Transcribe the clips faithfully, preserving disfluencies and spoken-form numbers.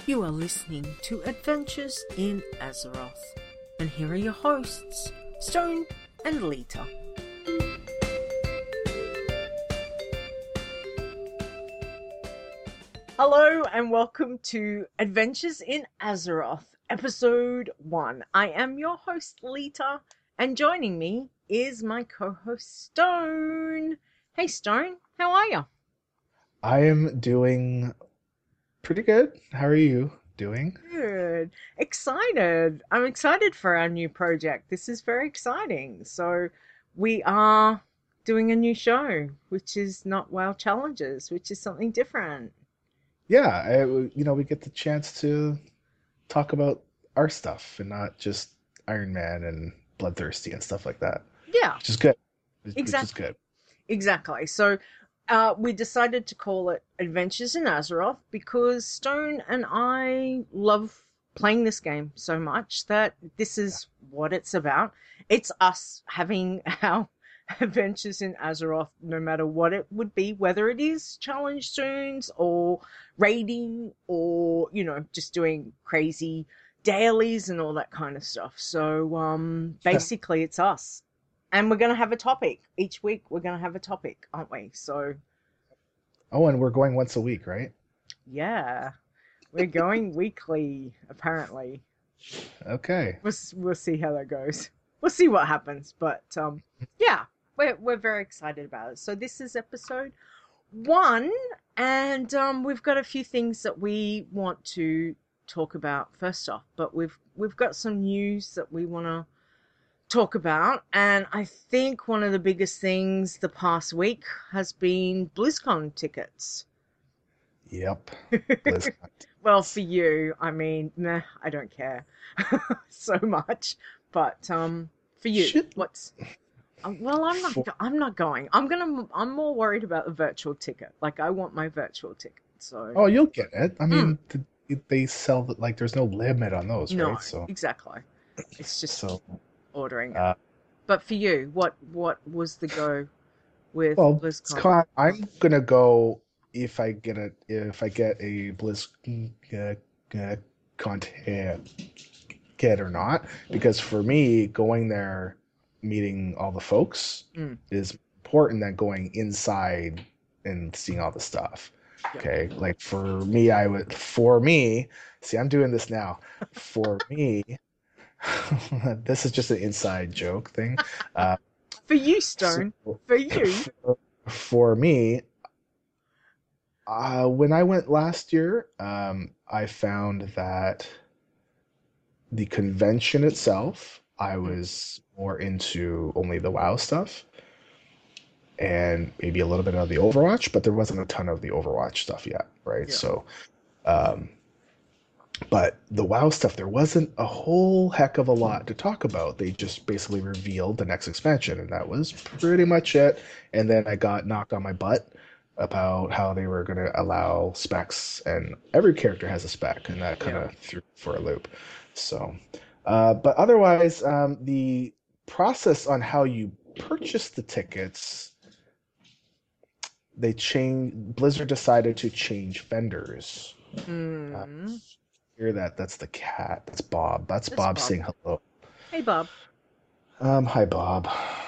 You are listening to Adventures in Azeroth, and here are your hosts, Stone and Lita. Hello and welcome to Adventures in Azeroth, Episode one. I am your host, Lita, and joining me is my co-host, Stone. Hey, Stone, how are you? I am doing pretty good. How are you doing? Good. Excited. I'm excited for our new project. This is very exciting. So, we are doing a new show, which is not WoW Challenges, which is something different. Yeah, I, you know, we get the chance to talk about our stuff and not just Iron Man and Bloodthirsty and stuff like that, Yeah, which is good. Which is exactly. good. Exactly. So, uh, we decided to call it Adventures in Azeroth because Stone and I love playing this game so much that this is what it's about. It's us having our adventures in Azeroth, no matter what it would be, whether it is challenge zones or raiding or, you know, just doing crazy dailies and all that kind of stuff. So, um, Yeah. basically, it's us. And we're going to have a topic. Each week, we're going to have a topic, aren't we? So, Oh, and we're going once a week, right? yeah, we're going weekly, apparently. Okay. We'll, we'll see how that goes. We'll see what happens. But, um, yeah, we're, we're very excited about it. So, this is episode one. And um, we've got a few things that we want to talk about first off. But we've, we've got some news that we want to talk about, and I think one of the biggest things the past week has been BlizzCon tickets. Yep. BlizzCon. Well, for you, I mean, meh, I don't care so much, but um, for you, Shit. what's uh, well, I'm not, For, I'm not going. I'm gonna, I'm more worried about the virtual ticket. Like, I want my virtual ticket. So, oh, you'll get it. I mm, mean, th- they sell like there's no limit on those, no, right? So, exactly. It's just so, ordering it. uh, But for you, what, what was the go with well, BlizzCon? BlizzCon, I'm gonna go if I get a if I get a Blizz uh, uh, content kit or not, because for me, going there, meeting all the folks Mm, is important than going inside and seeing all the stuff. yep. Okay, like for me, I would for me, see, I'm doing this now. For me, this is just an inside joke thing. Uh, For you, so Stone. For you. for, for me, uh, when I went last year, um, I found that the convention itself, I Mm, was more into only the WoW stuff and maybe a little bit of the Overwatch, but there wasn't a ton of the Overwatch stuff yet, right? yeah. So, um, but the WoW stuff, there wasn't a whole heck of a lot to talk about. They just basically revealed the next expansion, and that was pretty much it. And then I got knocked on my butt about how they were going to allow specs, and every character has a spec, and that kind Yeah. of threw for a loop. So, uh, but otherwise, um, the process on how you purchase the tickets, they changed. Blizzard decided to change vendors. Uh, Mm. hear that? That's the cat. That's Bob. That's That's Bob Bob. saying hello. Hey, Bob. Um, hi, Bob.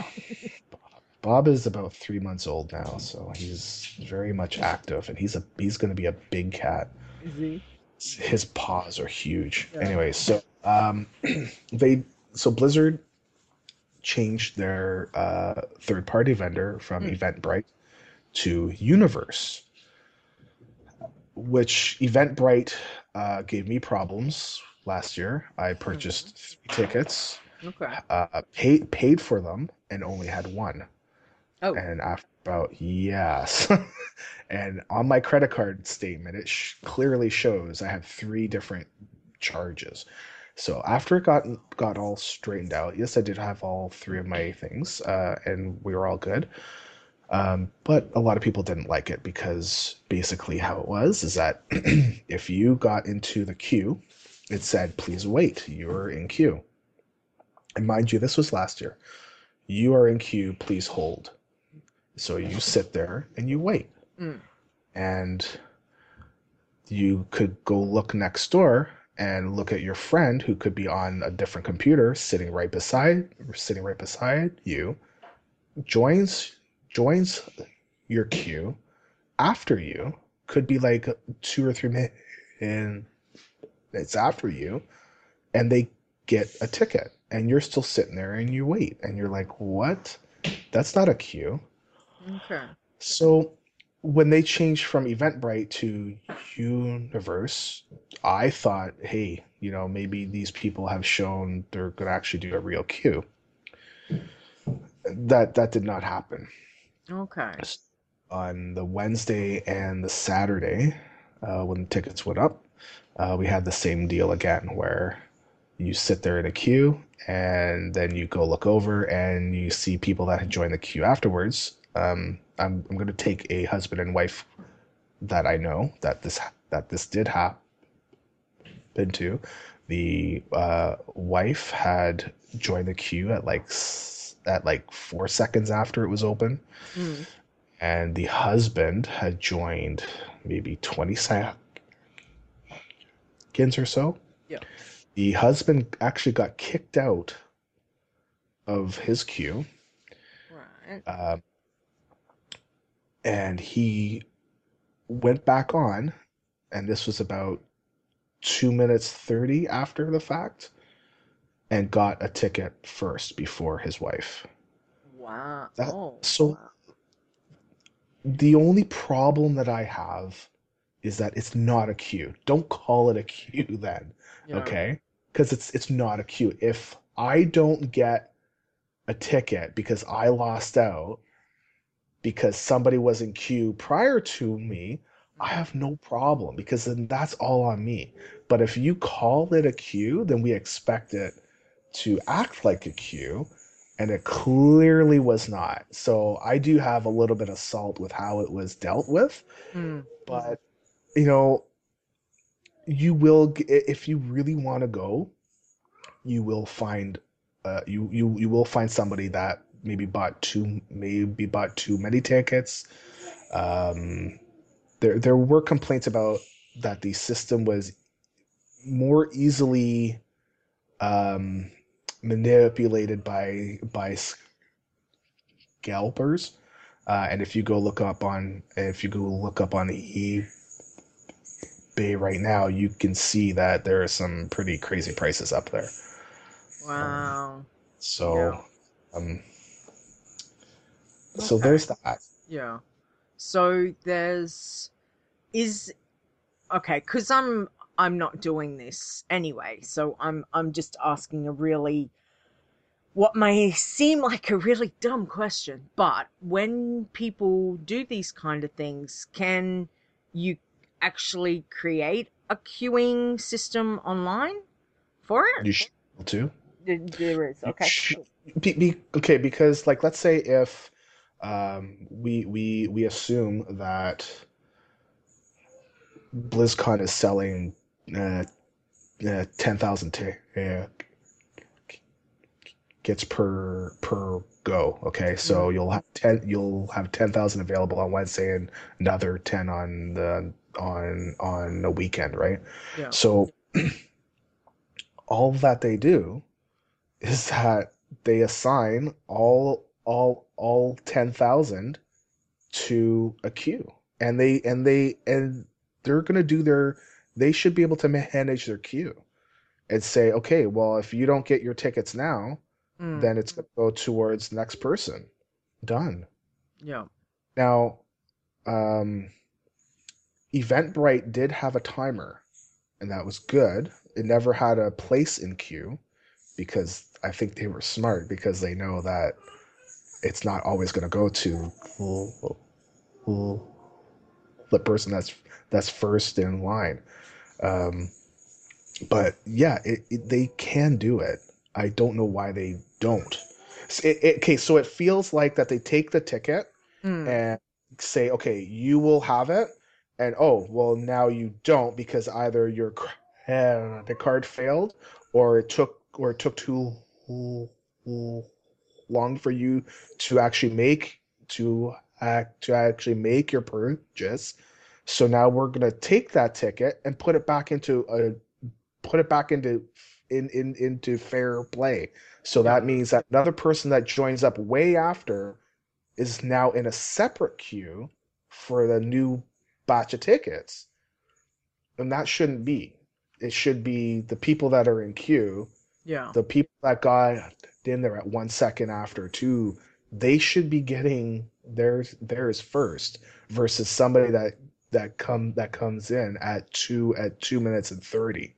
Bob is about three months old now, so he's very much active, and he's a he's going to be a big cat. Is he? His paws are huge. Yeah. Anyway, so um, they so Blizzard changed their uh, third party vendor from Mm. Eventbrite to Universe, which Eventbrite uh, gave me problems last year. I Mm. purchased three tickets, Okay. uh, paid paid for them, and only had one. Oh. And after about yes, and on my credit card statement, it sh- clearly shows I have three different charges. So after it got got all straightened out, yes, I did have all three of my things, uh, and we were all good. Um, but a lot of people didn't like it because basically how it was is that if you got into the queue, it said, please wait, you're in queue. And mind you, this was last year. You are in queue, please hold. So you sit there and you wait. Mm. And you could go look next door and look at your friend who could be on a different computer sitting right beside sitting right beside you, joins joins your queue after you, could be like two or three minutes and it's after you, and they get a ticket and you're still sitting there and you wait and you're like, what? That's not a queue. Okay. So when they changed from Eventbrite to Universe, I thought, hey, you know, maybe these people have shown they're going to actually do a real queue. That that did not happen. Okay. On the Wednesday and the Saturday, uh, when the tickets went up, uh, we had the same deal again, where you sit there in a queue and then you go look over and you see people that had joined the queue afterwards. Um, I'm I'm going to take a husband and wife that I know that this that this did happen to. The uh, wife had joined the queue at like at like four seconds after it was open, Mm. and the husband had joined maybe twenty seconds or so. Yeah. The husband actually got kicked out of his queue, Right. uh, and he went back on, and this was about two minutes thirty after the fact, and got a ticket first before his wife. Wow. That Oh, so wow. the only problem that I have is that it's not a queue. Don't call it a queue then, Yeah. okay? Because it's it's not a queue. If I don't get a ticket because I lost out because somebody was in queue prior to me, I Mm. have no problem because then that's all on me. But if you call it a queue, then we expect it to act like a queue, and it clearly was not. So I do have a little bit of salt with how it was dealt with, Mm. but you know, you will if you really want to go, you will find uh, you you you will find somebody that maybe bought too maybe bought too many tickets. Um, there there were complaints about that the system was more easily um, manipulated by by scalpers. Uh, and if you go look up on if you go look up on eBay right now, you can see that there are some pretty crazy prices up there. Um, Wow. Yeah. so um, so Okay. there's that. Yeah. So there's is okay, because I'm I'm not doing this anyway, so I'm I'm just asking a really what may seem like a really dumb question, but when people do these kind of things, can you actually create a queuing system online for it? You should be able to. There there is. You Okay, should cool. be, be okay because like let's say if um, we we we assume that BlizzCon is selling uh, uh, ten thousand t- uh, tickets per per go. Okay, so Mm, you'll have ten you'll have ten thousand available on Wednesday and another ten on the on on a weekend, right? yeah. So all that they do is that they assign all all all ten thousand to a queue, and they and they and they're going to do their they should be able to manage their queue and say, okay, well, if you don't get your tickets now, Mm, then it's going to go towards the next person. Done. yeah. Now, um, Eventbrite did have a timer, and that was good. It never had a place in queue because I think they were smart because they know that it's not always going to go to the person that's that's first in line. Um, but yeah, it, it, they can do it. I don't know why they don't. It, it, okay, so it feels like that they take the ticket Mm, and say, okay, you will have it, and oh, well, now you don't because either your uh, the card failed, or it took or it took too long for you to actually make to act to actually make your purchase. So now we're gonna take that ticket and put it back into a put it back into in, in into fair play. So Yeah. that means that another person that joins up way after is now in a separate queue for the new batch of tickets. And that shouldn't be. It should be the people that are in queue, Yeah. the people that got in there at one second after two, they should be getting theirs theirs first versus somebody that that come that comes in at two at two minutes and thirty.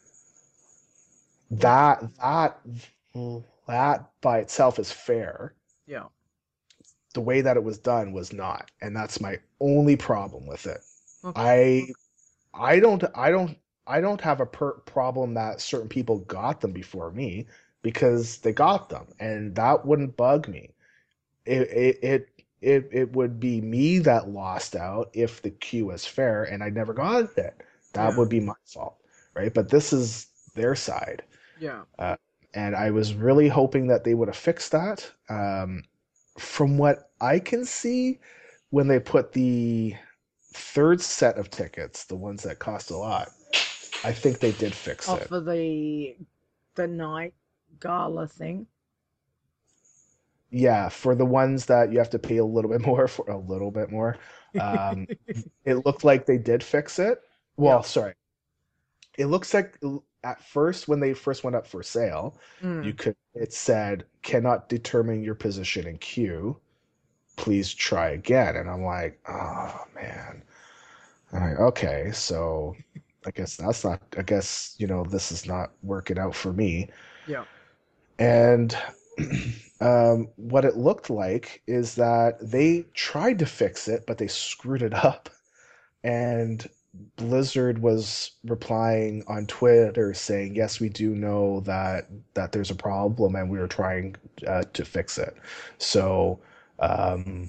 Mm. That that that by itself is fair. Yeah. The way that it was done was not, and that's my only problem with it. Okay. I I don't I don't I don't have a per problem that certain people got them before me because they got them, and that wouldn't bug me. It it it it, it would be me that lost out if the queue was fair and I never got it. That Yeah. would be my fault, right? But this is their side. Yeah. Uh, and I was really hoping that they would have fixed that. Um, from what I can see, when they put the third set of tickets, the ones that cost a lot, I think they did fix Oh, it. for the the night gala thing. Yeah, for the ones that you have to pay a little bit more for a little bit more, um, it looked like they did fix it. Yeah. Well, sorry, it looks like at first when they first went up for sale, you Mm. could it said cannot determine your position in queue. Please try again. And I'm like, oh man. I'm like, okay, so I guess that's not, I guess, you know, this is not working out for me. Yeah. And um, what it looked like is that they tried to fix it, but they screwed it up. And Blizzard was replying on Twitter saying, "Yes, we do know that that there's a problem, and we are trying uh, to fix it." So, um,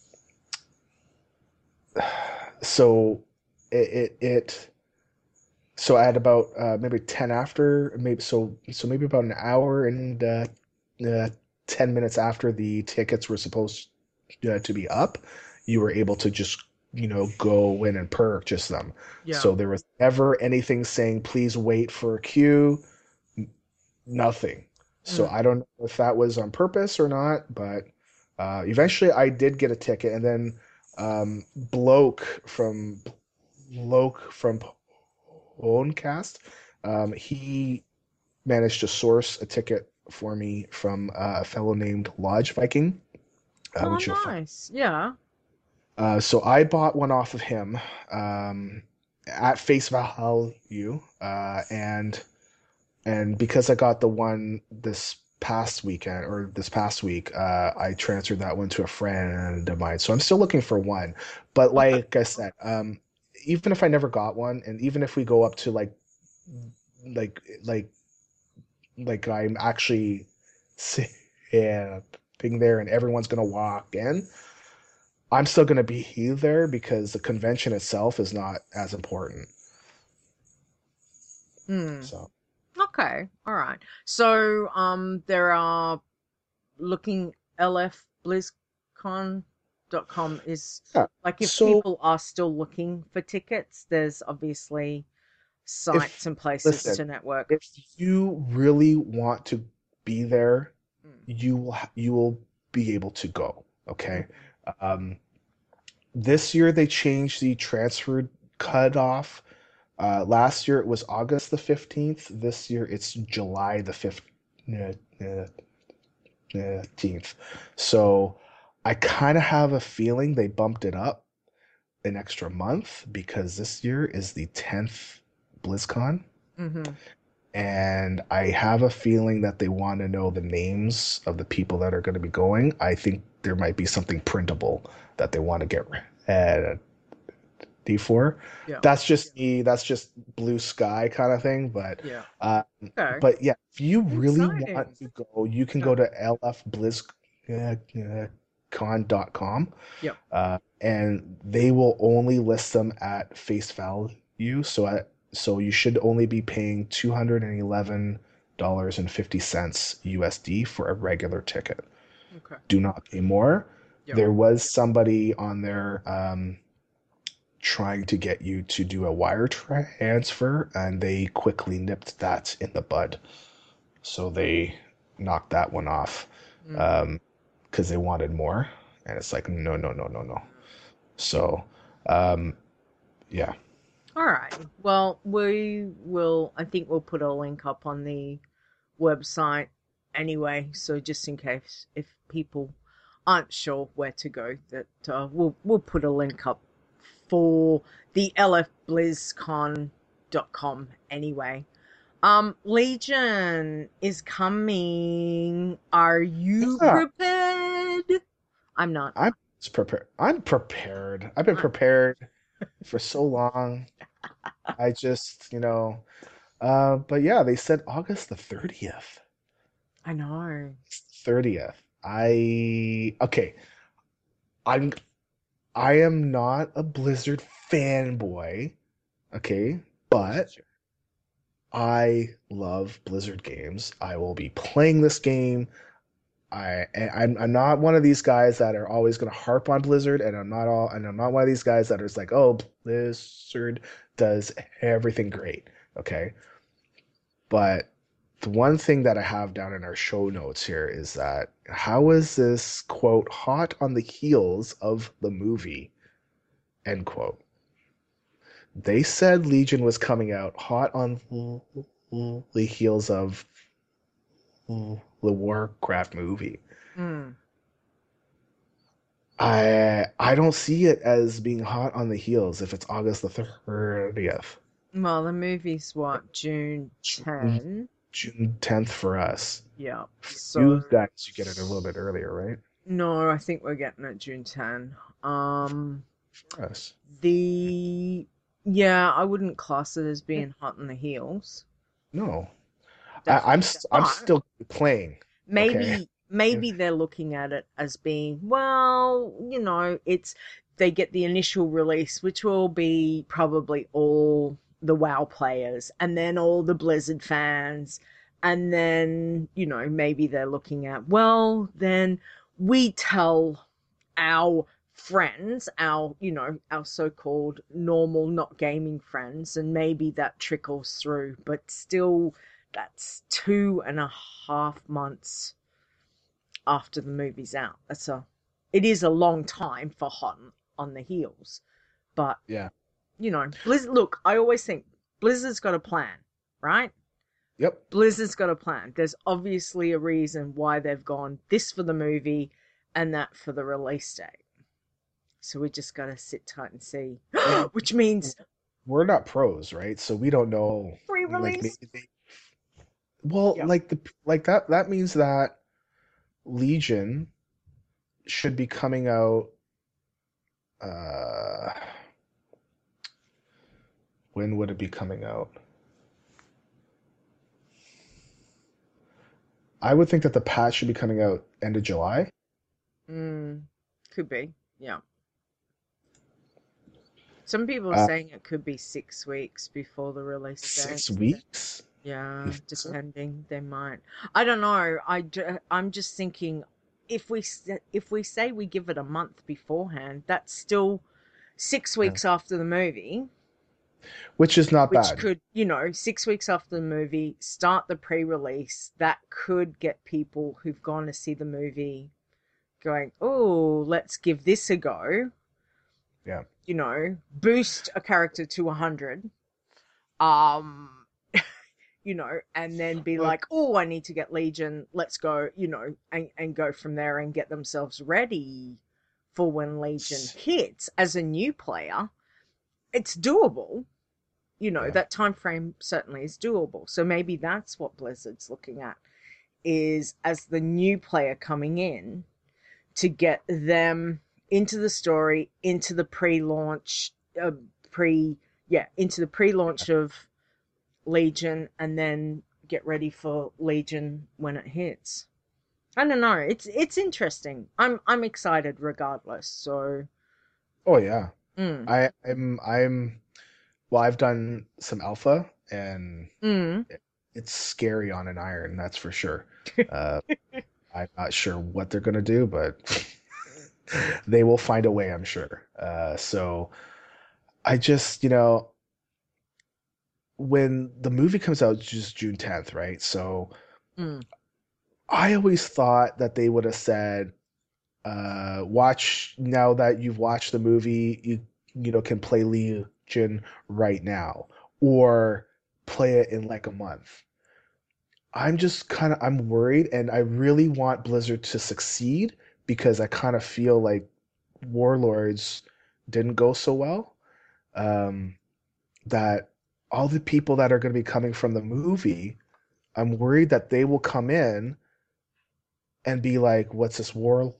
so it, it it so at about uh, maybe ten after maybe so so maybe about an hour and uh, uh, ten minutes after the tickets were supposed uh, to be up, you were able to just you know go in and purchase them. Yeah. So there was never anything saying please wait for a queue, nothing. So Mm. I don't know if that was on purpose or not, but uh, eventually I did get a ticket, and then um, bloke from bloke from Homecast, um, he managed to source a ticket for me from uh, a fellow named Lodge Viking, uh, Oh, which you'll find. nice. Yeah. Uh, so I bought one off of him um, at face value, uh, and and because I got the one this past weekend or this past week, uh, I transferred that one to a friend of mine. So I'm still looking for one, but Okay. like I said, um, even if I never got one, and even if we go up to like like like like I'm actually sitting there and everyone's gonna walk in, I'm still gonna be there because the convention itself is not as important. Hmm. So Okay. All right. So, um, there are looking L F blizzcon dot com is yeah. like if So people are still looking for tickets, there's obviously sites if and places listen, to network. if you really want to be there, Mm. you will you will be able to go. Okay. Mhm. Um, this year they changed the transfer cutoff. Uh, last year it was August the fifteenth. This year it's July the fifteenth. So I kind of have a feeling they bumped it up an extra month because this year is the tenth BlizzCon. Mhm. And I have a feeling that they want to know the names of the people that are going to be going. I think there might be something printable that they want to get uh, D four. Yeah. That's just me. That's just blue sky kind of thing. But, Yeah. uh, Okay. but yeah, if you really Exciting. want to go, you can Yeah. go to L F Blizz con dot com, Yep. uh, and they will only list them at face value. So at so you should only be paying two hundred and eleven dollars and fifty cents U S D for a regular ticket. Okay. Do not pay more. Yep. There was somebody on there um, trying to get you to do a wire transfer, and they quickly nipped that in the bud. So they knocked that one off Mm. um, because they wanted more, and it's like no, no, no, no, no. So um, yeah, All right. Well, we will. I think we'll put a link up on the website anyway. So just in case if people aren't sure where to go, that uh, we'll we'll put a link up for the L F blizzcon dot com anyway. Um, Legion is coming. Are you yeah. prepared? I'm not. I'm prepared. I'm prepared. I've been I, prepared for so long. I just, you know, uh, but yeah, they said August the thirtieth. I know. thirtieth. I okay. I'm I am not a Blizzard fanboy, okay, but Sure. I love Blizzard games. I will be playing this game. I I'm I'm not one of these guys that are always going to harp on Blizzard, and I'm not all and I'm not one of these guys that are just like, oh, Blizzard does everything great, okay? But the one thing that I have down in our show notes here is that how is this quote hot on the heels of the movie end quote. They said Legion was coming out hot on the heels of the Warcraft movie. Mm. I I don't see it as being hot on the heels if it's August the thirtieth. Well, the movie's what, June June, tenth? June tenth for us. Yeah. For So you guys, you get it a little bit earlier, right? no, I think we're getting it June tenth. Um, For us. the yeah, I wouldn't class it as being hot on the heels. No. I, I'm Definitely. st I'm But still playing, okay? maybe maybe they're looking at it as being, well, you know, it's they get the initial release, which will be probably all the WoW players and then all the Blizzard fans, and then, you know, maybe they're looking at, well, then we tell our friends, our, you know, our so-called normal not gaming friends, and maybe that trickles through, but still that's two and a half months after the movie's out. That's a, it is a long time for hot on the heels, but Yeah. you know, Blizzard. Look, I always think Blizzard's got a plan, right? Yep. Blizzard's got a plan. There's obviously a reason why they've gone this for the movie and that for the release date. So we just got to sit tight and see, And which means we're not pros, right? So we don't know. Like pre-release. maybe they, well, Yep. like the like that that means that Legion should be coming out. Uh, when would it be coming out? I would think that the patch should be coming out end of July. Mm, could be. Yeah. Some people are Uh, saying it could be six weeks before the release date. six weeks. Yeah, Before? depending, they might. I don't know. I ju- I'm just thinking if we s- if we say we give it a month beforehand, that's still six Yeah. weeks after the movie, Which is not which bad. could, you know, six weeks after the movie, start the pre-release. That could get people who've gone to see the movie going, oh, let's give this a go. Yeah. You know, boost a character to one hundred. Um, you know, and then be But like, oh, I need to get Legion. Let's go, you know, and, and go from there and get themselves ready for when Legion hits as a new player. It's doable. You know, yeah. that time frame certainly is doable. So maybe that's what Blizzard's looking at, is as the new player coming in to get them into the story, into the pre-launch, uh, pre, yeah, into the pre-launch of Legion, and then get ready for Legion when it hits. I don't know. It's it's interesting. I'm I'm excited regardless. So, Oh yeah. mm, I I'm I'm well, I've done some alpha and mm. it- it's scary on an iron, that's for sure. Uh, I'm not sure what they're gonna do, but they will find a way, I'm sure. Uh, so I just, you know, when the movie comes out just June tenth, right? So Mm. I always thought that they would have said, uh, watch now that you've watched the movie, you you know can play Legion right now, or play it in like a month. I'm just kind of I'm worried, and I really want Blizzard to succeed because I kind of feel like Warlords didn't go so well. Um, that all the people that are going to be coming from the movie, I'm worried that they will come in and be like, "What's this war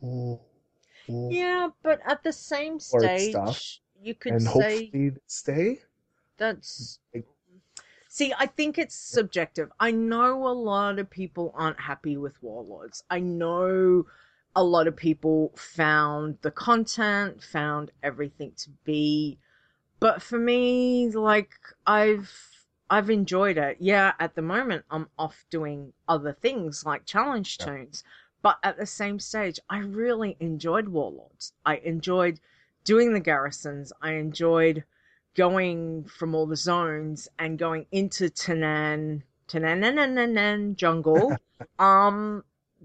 Yeah, but at the same lord stuff?" stage, you could And say hopefully stay. that's. Like, See, I think it's subjective. I know a lot of people aren't happy with Warlords. I know a lot of people found the content, found everything to be. But for me, like I've I've enjoyed it. Yeah, at the moment I'm off doing other things like challenge yeah. tunes, but at the same stage, I really enjoyed Warlords. I enjoyed doing the garrisons. I enjoyed going from all the zones and going into Tanan Tanan jungle. Um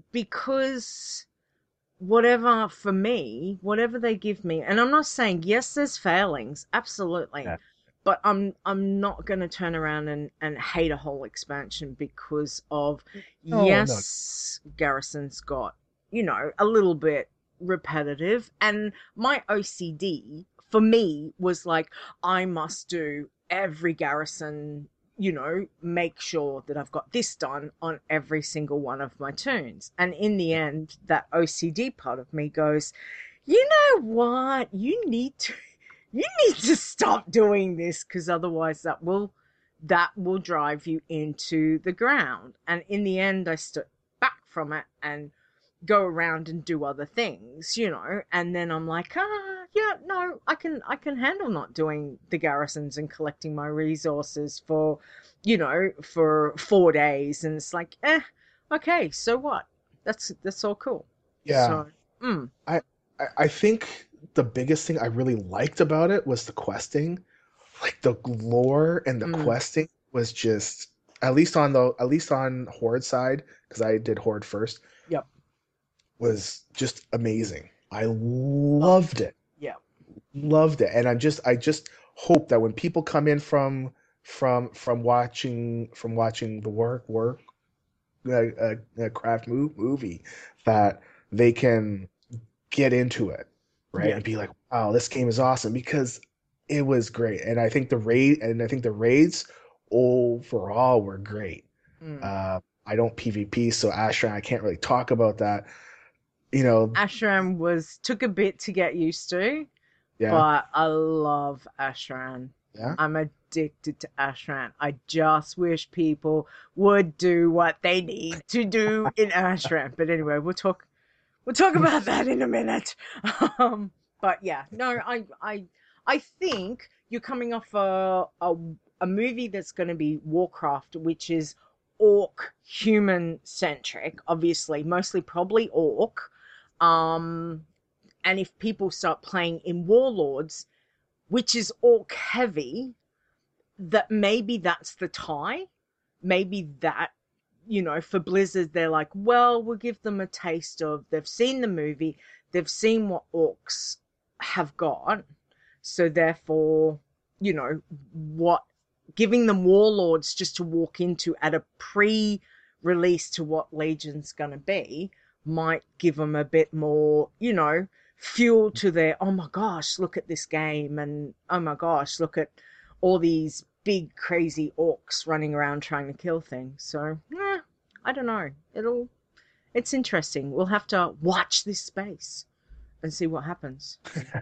because whatever for me, whatever they give me, and I'm not saying yes, there's failings, absolutely, Yeah. but I'm I'm not going to turn around and and hate a whole expansion because of No, no. yes, Garrison's got you know a little bit repetitive, and my O C D for me was like I must do every Garrison you know, make sure that I've got this done on every single one of my tunes. And in the end, that O C D part of me goes, you know what? You need to you need to stop doing this because otherwise that will that will drive you into the ground. And in the end I stood back from it and go around and do other things, you know, and then I'm like, ah, yeah, no, I can I can handle not doing the garrisons and collecting my resources for, you know, for four days, and it's like, eh, okay, so what? That's that's all cool. Yeah. So, mm, I, I I think the biggest thing I really liked about it was the questing. Like the lore and the mm, questing was just at least on the at least on Horde side, because I did Horde first, yep, was just amazing. I love, loved it. yep, Loved it. And I'm just I just hope that when people come in from from from watching from watching the work work uh, uh, uh, craft move, movie that they can get into it, right? yeah, And be like, wow, this game is awesome because it was great. And I think the raid and I think the raids overall were great. mm. Uh, I don't PvP, so Ashran, I can't really talk about that. You know, Ashram was took a bit to get used to, yeah, but I love Ashran. yeah. I'm addicted to Ashran. I just wish people would do what they need to do in Ashran. But anyway, we'll talk we'll talk about that in a minute. Um, but yeah, no, I I I think you're coming off a a, a movie that's going to be Warcraft, which is orc human centric, obviously, mostly probably orc. Um, and if people start playing in Warlords, which is orc heavy, that maybe that's the tie. Maybe that, you know, for Blizzard, they're like, well, we'll give them a taste of, they've seen the movie, they've seen what orcs have got. So therefore, you know, what, giving them Warlords just to walk into at a pre release to what Legion's going to be might give them a bit more, you know, fuel to their, oh my gosh, look at this game. And oh my gosh, look at all these big crazy orcs running around trying to kill things. So, yeah, I don't know. It'll it's interesting. We'll have to watch this space and see what happens.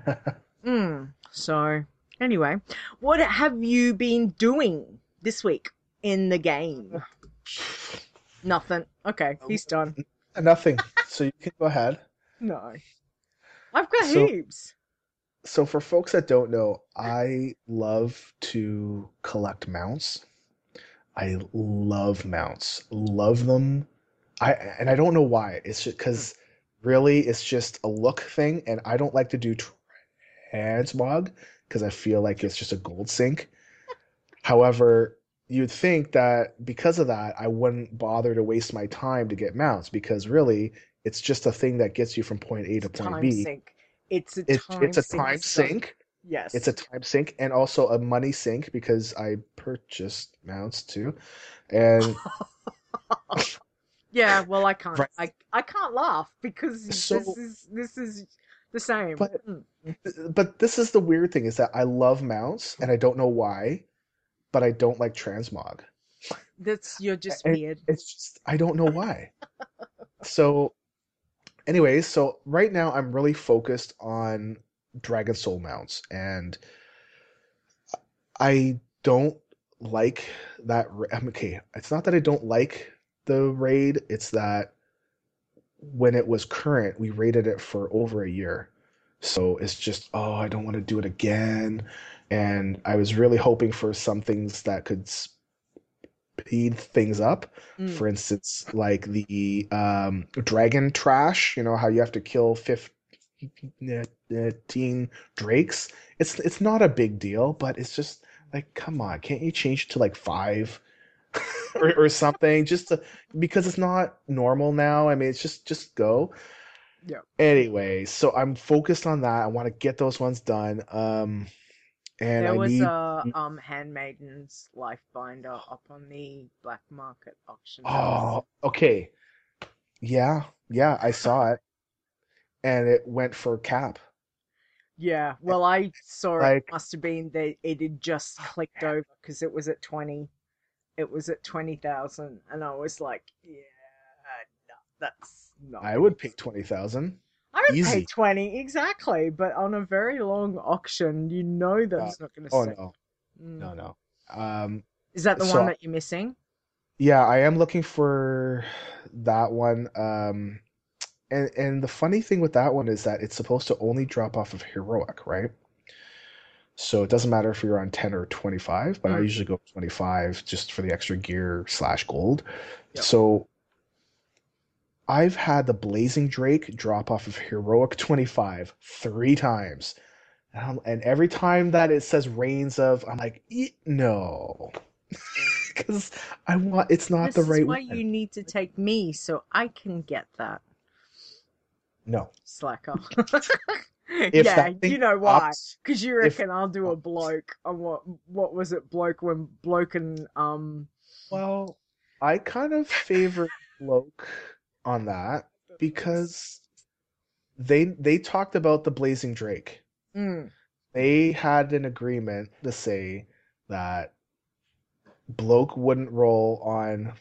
Mm. So, anyway, what have you been doing this week in the game? Nothing. Okay, he's done. Nothing. So you can go ahead. No. I've got So heaps. so for folks that don't know, I love to collect mounts. I love mounts. Love them. I and I don't know why. It's just Mm. because really it's just a look thing, and I don't like to do transmog because I feel like it's just a gold sink. However, you'd think that because of that, I wouldn't bother to waste my time to get mounts because really it's just a thing that gets you from point A It's to a point time B. sink. It's a It, time it's a sink time stuff. sink. It's a Yes. time sink and also a money sink because I purchased mounts too. And Yeah, well, I can't. right, I I can't laugh because this so is this is the same. but Mm. but this is the weird thing is that I love mounts and I don't know why, but I don't like transmog. That's you're just And weird. it's just I don't know why. So anyways, so right now I'm really focused on Dragon Soul mounts, and I don't like that. ra- I'm okay. It's not that I don't like the raid, it's that when it was current, we raided it for over a year. So it's just, oh, I don't want to do it again. And I was really hoping for some things that could speed things up. Mm. For instance, like the um, dragon trash, you know, how you have to kill fifteen drakes. It's it's not a big deal, but it's just like, come on, can't you change it to like five or, or something just to because it's not normal now. I mean, it's just just go. Yeah. Anyway, so I'm focused on that. I want to get those ones done. Um, and There I was need a um Handmaiden's Life binder up on the black market auction house. oh, okay. Yeah, yeah, I saw it and it went for cap. Yeah, well, I saw it Like, must have been that it had just oh, clicked man, over because it was at twenty. It was at twenty thousand, and I was like, yeah, no, that's not I gonna. would pay twenty thousand. I would pay Easy. twenty exactly, but on a very long auction, you know Uh, that's not going to oh sell. no. Mm. No, no. Um, Is that the one so that you're missing? yeah, I am looking for that one. Um, and and the funny thing with that one is that it's supposed to only drop off of heroic, right? So it doesn't matter if you're on ten or twenty-five, but I Mm. usually go twenty-five just for the extra gear slash gold. Yep. So I've had the Blazing Drake drop off of heroic twenty-five three times. And, I'm- and every time that it says Reigns of, I'm like, "E- no, because I want it's not the This is right why one. you need to take me so I can get that No. slacker. If Yeah, that you thing know why? drops, Because you if reckon I'll do a bloke on what? What was it, bloke when bloke and um. well, I kind of favor Bloke on that because they they talked about the Blazing Drake. Mm, They had an agreement to say that Bloke wouldn't roll on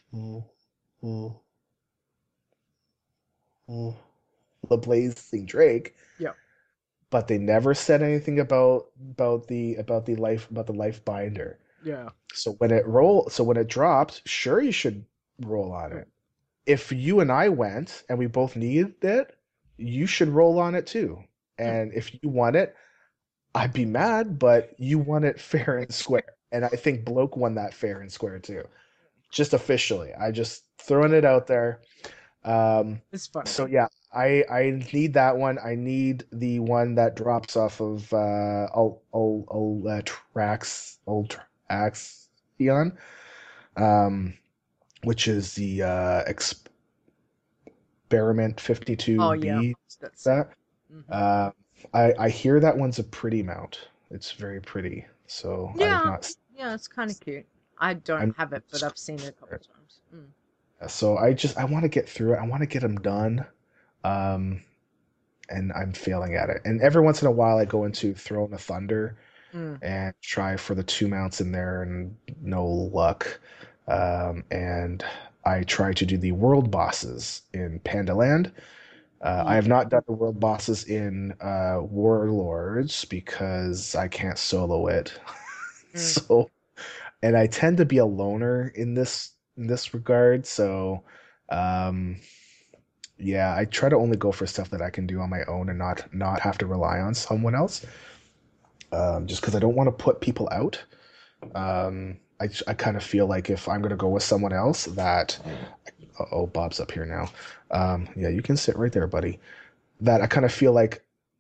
the Blazing Drake, yeah. but they never said anything about about the about the life about the life binder. Yeah. So when it roll, so when it dropped, sure you should roll on Mm, it. If you and I went and we both needed it, you should roll on it too. mm. And if you want it, I'd be mad, but you won it fair and square. And I think Bloke won that fair and square too. Just officially. I just throwing it out there. Um, It's funny. so yeah, I I need that one. I need the one that drops off of uh Ul Ul Ul uh, Trax Ultraxion, um, which is the uh Experiment Oh yeah, fifty-two B. that's it. That Hmm. uh, I I hear that one's a pretty mount. It's very pretty. So I've Yeah, not. yeah, it's kind of cute. I don't I'm have it, but I've seen it a couple times. Mm, so I just I want to get through it. I want to get them done. Um, and I'm failing at it. And every once in a while, I go into Throne of Thunder mm, and try for the two mounts in there, and no luck. Um, and I try to do the world bosses in Pandaland. Uh, I yeah. have not done the world bosses in uh, Warlords because I can't solo it. Mm. So, and I tend to be a loner in this in this regard. So, um, yeah, I try to only go for stuff that I can do on my own and not not have to rely on someone else. Um, just because I don't want to put people out. Um, I I kind of feel like if I'm gonna go with someone else, that oh Bob's up here now. Um, yeah, you can sit right there, buddy. That I kind of feel like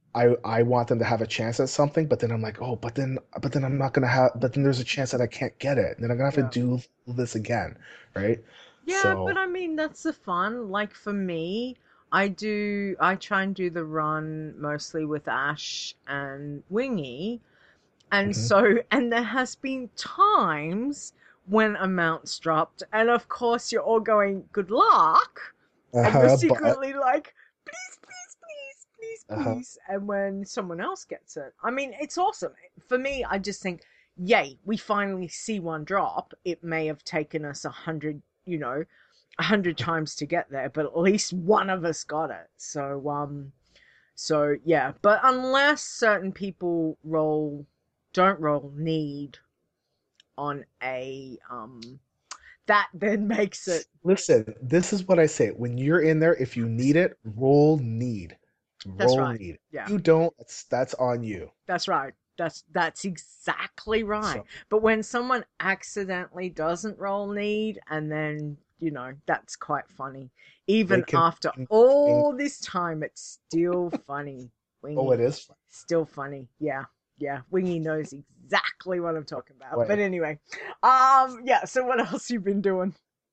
I I want them to have a chance at something, but then I'm like, oh, but then but then I'm not gonna have, but then there's a chance that I can't get it, and then I'm gonna have to Yeah. do this again, right? Yeah, but So, I mean that's the fun. Like for me, I do I try and do the run mostly with Ash and Wingy. And mhm. so and there has been times when a mount's dropped, and of course you're all going, good luck. And you're Uh-huh, but secretly like, please, please, please, please, uh-huh. please. And when someone else gets it, I mean, it's awesome. For me, I just think, yay, we finally see one drop. It may have taken us a hundred, you know, a hundred times to get there, but at least one of us got it. So, um, so yeah. But unless certain people roll, don't roll need on a, um, that then makes it. Listen, this is what I say. When you're in there, if you need it, roll need. That's Roll right. need. If Yeah. you don't, that's that's on you. That's right. That's that's exactly right. So But when someone accidentally doesn't roll need, and then, you know, that's quite funny. they Even can, after can finger. all this time, it's still funny. Oh, it Wingy, is fun. still funny. Yeah, yeah. Wingy knows exactly what I'm talking about. But Way. anyway, um, yeah. So what else you been doing?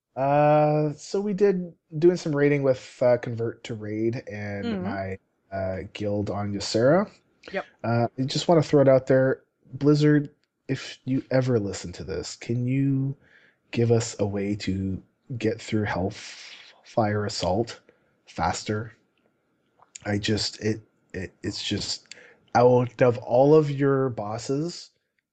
Uh, so we did doing some raiding with uh, Convert to Raid and Mm, my uh, guild on Ysera. yep. Uh, I just want to throw it out there, Blizzard. If you ever listen to this, can you give us a way to get through Hellfire Assault faster? I just it, it it's just out of all of your bosses,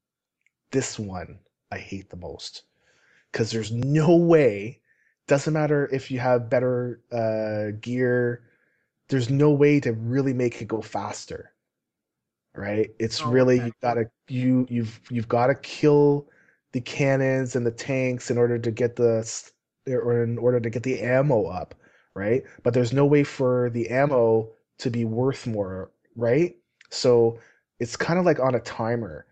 this one I hate the most because there's no way. Doesn't matter if you have better uh, gear. There's no way to really make it go faster, right? It's Oh, really okay. you gotta you you've you've got to kill the cannons and the tanks in order to get the s- or in order to get the ammo up, right? But there's no way for the ammo to be worth more, right? So it's kind of like on a timer,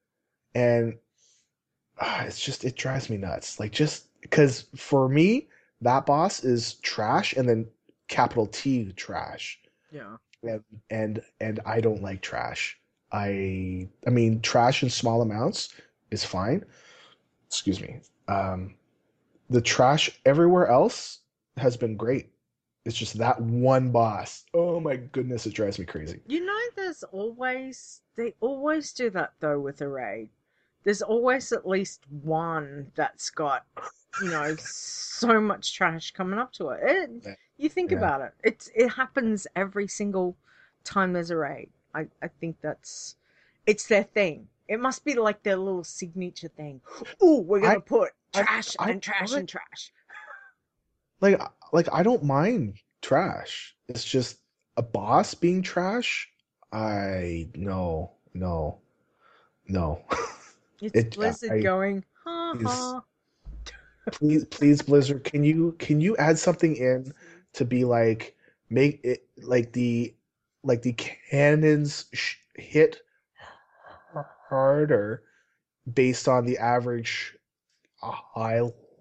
and ah, it's just it drives me nuts. Like just because for me that boss is trash, and then capital T trash, Yeah. and and and I don't like trash. I I mean trash in small amounts is fine. Excuse me. Um, the trash everywhere else has been great. It's just that one boss. Oh my goodness, it drives me crazy. You know, there's always they always do that though with a raid. There's always at least one that's got, you know, so much trash coming up to it. it Yeah. you think Yeah. about it. It's it happens every single time there's a raid. I, I think that's it's their thing. It must be like their little signature thing. Ooh, we're I gonna put I trash I and trash like and trash. like like I don't mind trash. It's just a boss being trash. I no no no. It's It Blizzard I going, ha is ha. please please Blizzard, can you can you add something in to be like make it like the like the cannons sh hit harder based on the average uh, high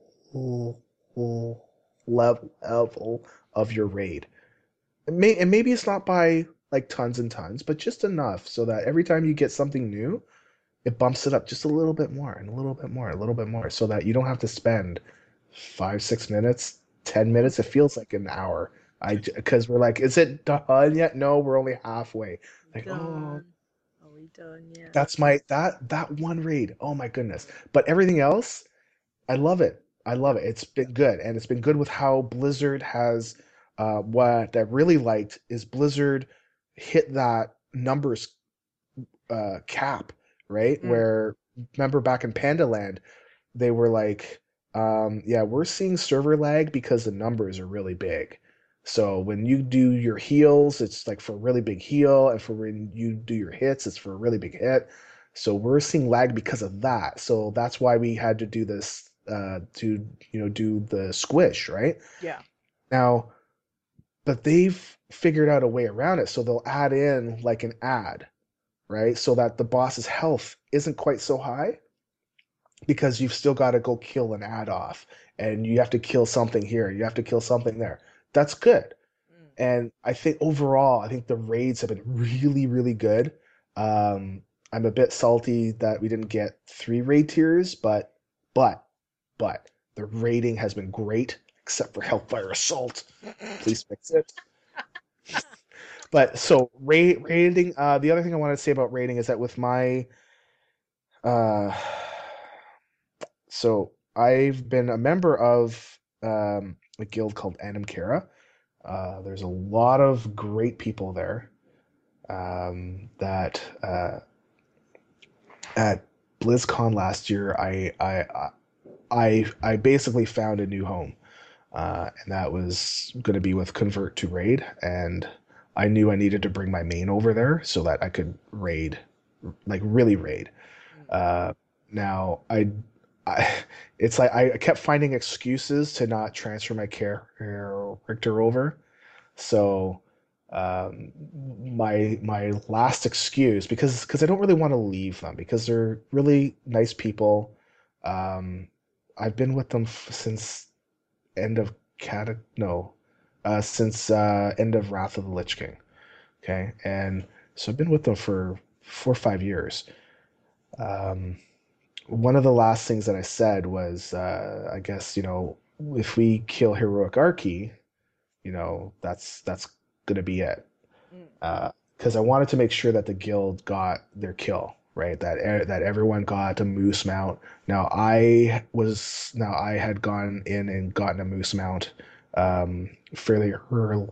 level level of your raid. And, may, and maybe it's not by like tons and tons, but just enough so that every time you get something new, it bumps it up just a little bit more and a little bit more, a little bit more, so that you don't have to spend five, six minutes, ten minutes. It feels like an hour. I because we're like, is it done yet? No, we're only halfway. Like, oh, Done. Are we done yet? that's my that that one raid. Oh my goodness. But everything else, I love it. I love Yep. it. It's been good, and it's been good with how Blizzard has. Uh, what I really liked is Blizzard hit that numbers uh, cap, right? Mm. Where remember back in Pandaland, they were like, um, yeah, we're seeing server lag because the numbers are really big. So when you do your heals, it's like for a really big heal, and for when you do your hits, it's for a really big hit. So we're seeing lag because of that. So that's why we had to do this uh, to you know do the squish, right? Yeah. Now, but they've figured out a way around it. So they'll add in like an ad, right? So that the boss's health isn't quite so high because you've still got to go kill an ad off and you have to kill something here, you have to kill something there. That's good. Mm. And I think overall, I think the raids have been really, really good. Um, I'm a bit salty that we didn't get three raid tiers, but but but the rating has been great, except for Hellfire Assault. Please fix it. But so rate rating. Uh, the other thing I wanted to say about rating is that with my uh, so I've been a member of um, a guild called Anamkara. Uh, there's a lot of great people there. Um, that uh, at BlizzCon last year, I I I I basically found a new home, uh, and that was going to be with Convert to Raid, and I knew I needed to bring my main over there so that I could raid, like really raid. Uh, now I, I, it's like I kept finding excuses to not transfer my character over. So um, my my last excuse, because because I don't really want to leave them because they're really nice people. Um, I've been with them f- since end of Cata no, uh, since uh, end of Wrath of the Lich King. Okay, and so I've been with them for four or five years. Um, One of the last things that I said was, uh, I guess, you know, if we kill Heroic Archie, you know, that's that's gonna be it. Mm. Because uh, I wanted to make sure that the guild got their kill, right? That e- that everyone got a moose mount. Now I was now I had gone in and gotten a moose mount um, fairly early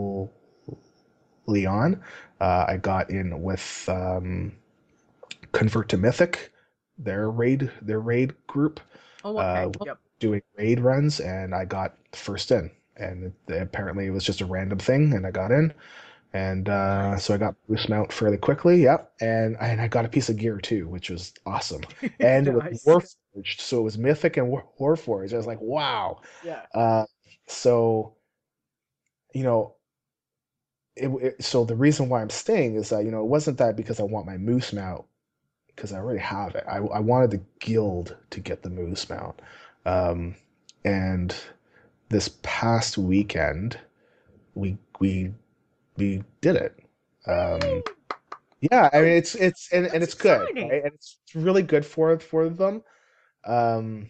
on. Uh, I got in with um, Convert to Mythic, their raid their raid group, Oh, okay. uh, Yep. doing raid runs, and I got first in. And it, apparently it was just a random thing, and I got in. And uh, Nice. so I got boost mount fairly quickly. Yep, and and I got a piece of gear too, which was awesome. And it was Nice. Warforged, so it was Mythic and War- Warforged. I was like, wow. Yeah. Uh, so you know, it, it, so the reason why I'm staying is that you know it wasn't that because I want my moose mount because I already have it. I I wanted the guild to get the moose mount, um, and this past weekend we we we did it. Um, Woo! Yeah, I mean Oh, it's it's and, and that's it's good, exciting. right? And it's, it's really good for for them. Um,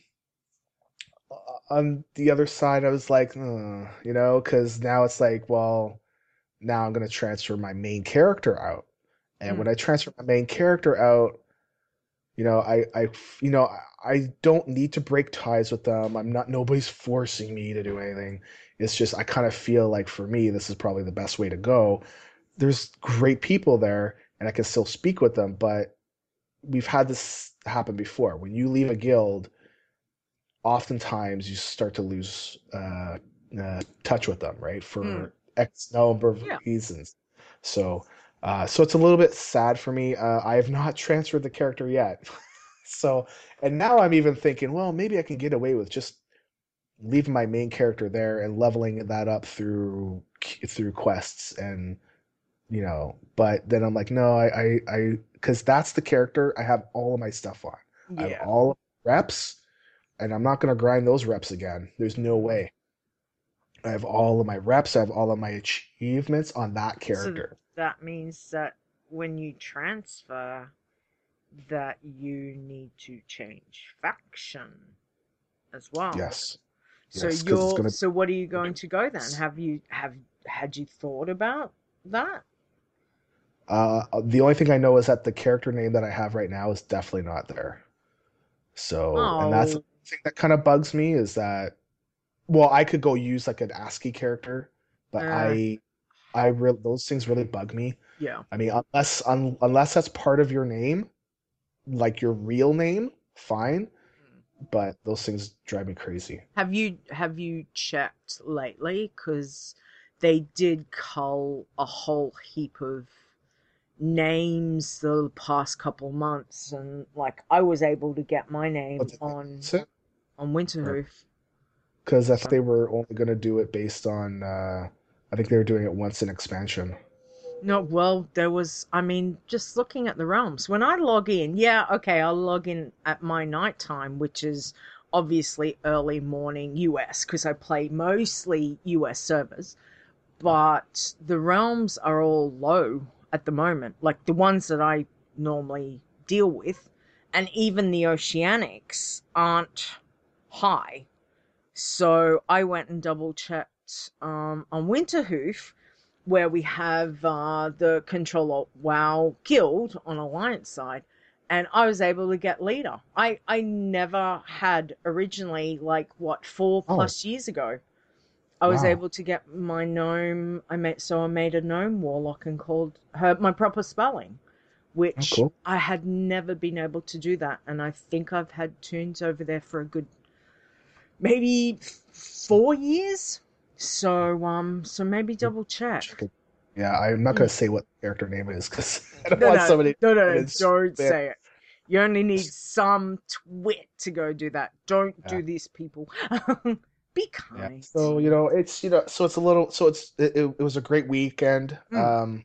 on the other side, I was like, "Ugh," you know, because now it's like, well, now I'm gonna transfer my main character out, and when Mm. I transfer my main character out, you know, I I you know I don't need to break ties with them. I'm not nobody's forcing me to do anything. It's just I kind of feel like for me, this is probably the best way to go. There's great people there, and I can still speak with them, but we've had this happen before. When you leave a guild, oftentimes you start to lose uh, uh, touch with them, right? Mm. For X number of Yeah. reasons. So, uh, so it's a little bit sad for me. Uh, I have not transferred the character yet. So, and now I'm even thinking, well, maybe I can get away with just leaving my main character there and leveling that up through through quests and you know. But then I'm like, no, I I I because that's the character I have all of my stuff on. I have Yeah. all of the reps, and I'm not gonna grind those reps again. There's no Mm. way. I have all of my reps. I have all of my achievements on that So character. that means that when you transfer, that you need to change faction as well. Yes, So yes, because it's you're gonna. so what are you going to go then? Have you have had you thought about that? Uh, the only thing I know is that the character name that I have right now is definitely not there. So, and that's the Oh, thing that kind of bugs me is that, well, I could go use like an ASCII character, but uh, I, I real those things really bug me. yeah. I mean, unless un, unless that's part of your name, like your real name, fine. But those things drive me crazy. Have you have you checked lately? Because they did cull a whole heap of names the past couple months, and like I was able to get my But name did they on fix it? on Winterhoof. Because I thought they were only going to do it based on. Uh, I think they were doing it once in expansion. No, well, there was, I mean, just looking at the realms. When I log in, yeah, okay, I'll log in at my nighttime, which is obviously early morning U S, because I play mostly U S servers. but the realms are all low at the moment, like the ones that I normally deal with, and even the oceanics aren't high. So I went and double checked um, on Winterhoof, where we have uh, the Control WoW guild on Alliance side, and I was able to get leader. I I never had originally, like what, four Oh, plus years ago. I was wow. able to get my gnome. I made so I made a gnome warlock and called her my proper spelling, Oh, which cool. I had never been able to do that, and I think I've had tunes over there for a good maybe four years. So um, so maybe double check. Check it. Yeah, I'm not Mm. gonna say what the character name is because I don't No, want no, somebody no, no, to no, don't spam. say it. You only need some twit to go do that. Don't Yeah, do this, people. Be yeah. kind. So you know, it's you know, so it's a little, so it's it, it it was a great weekend. Mm. Um,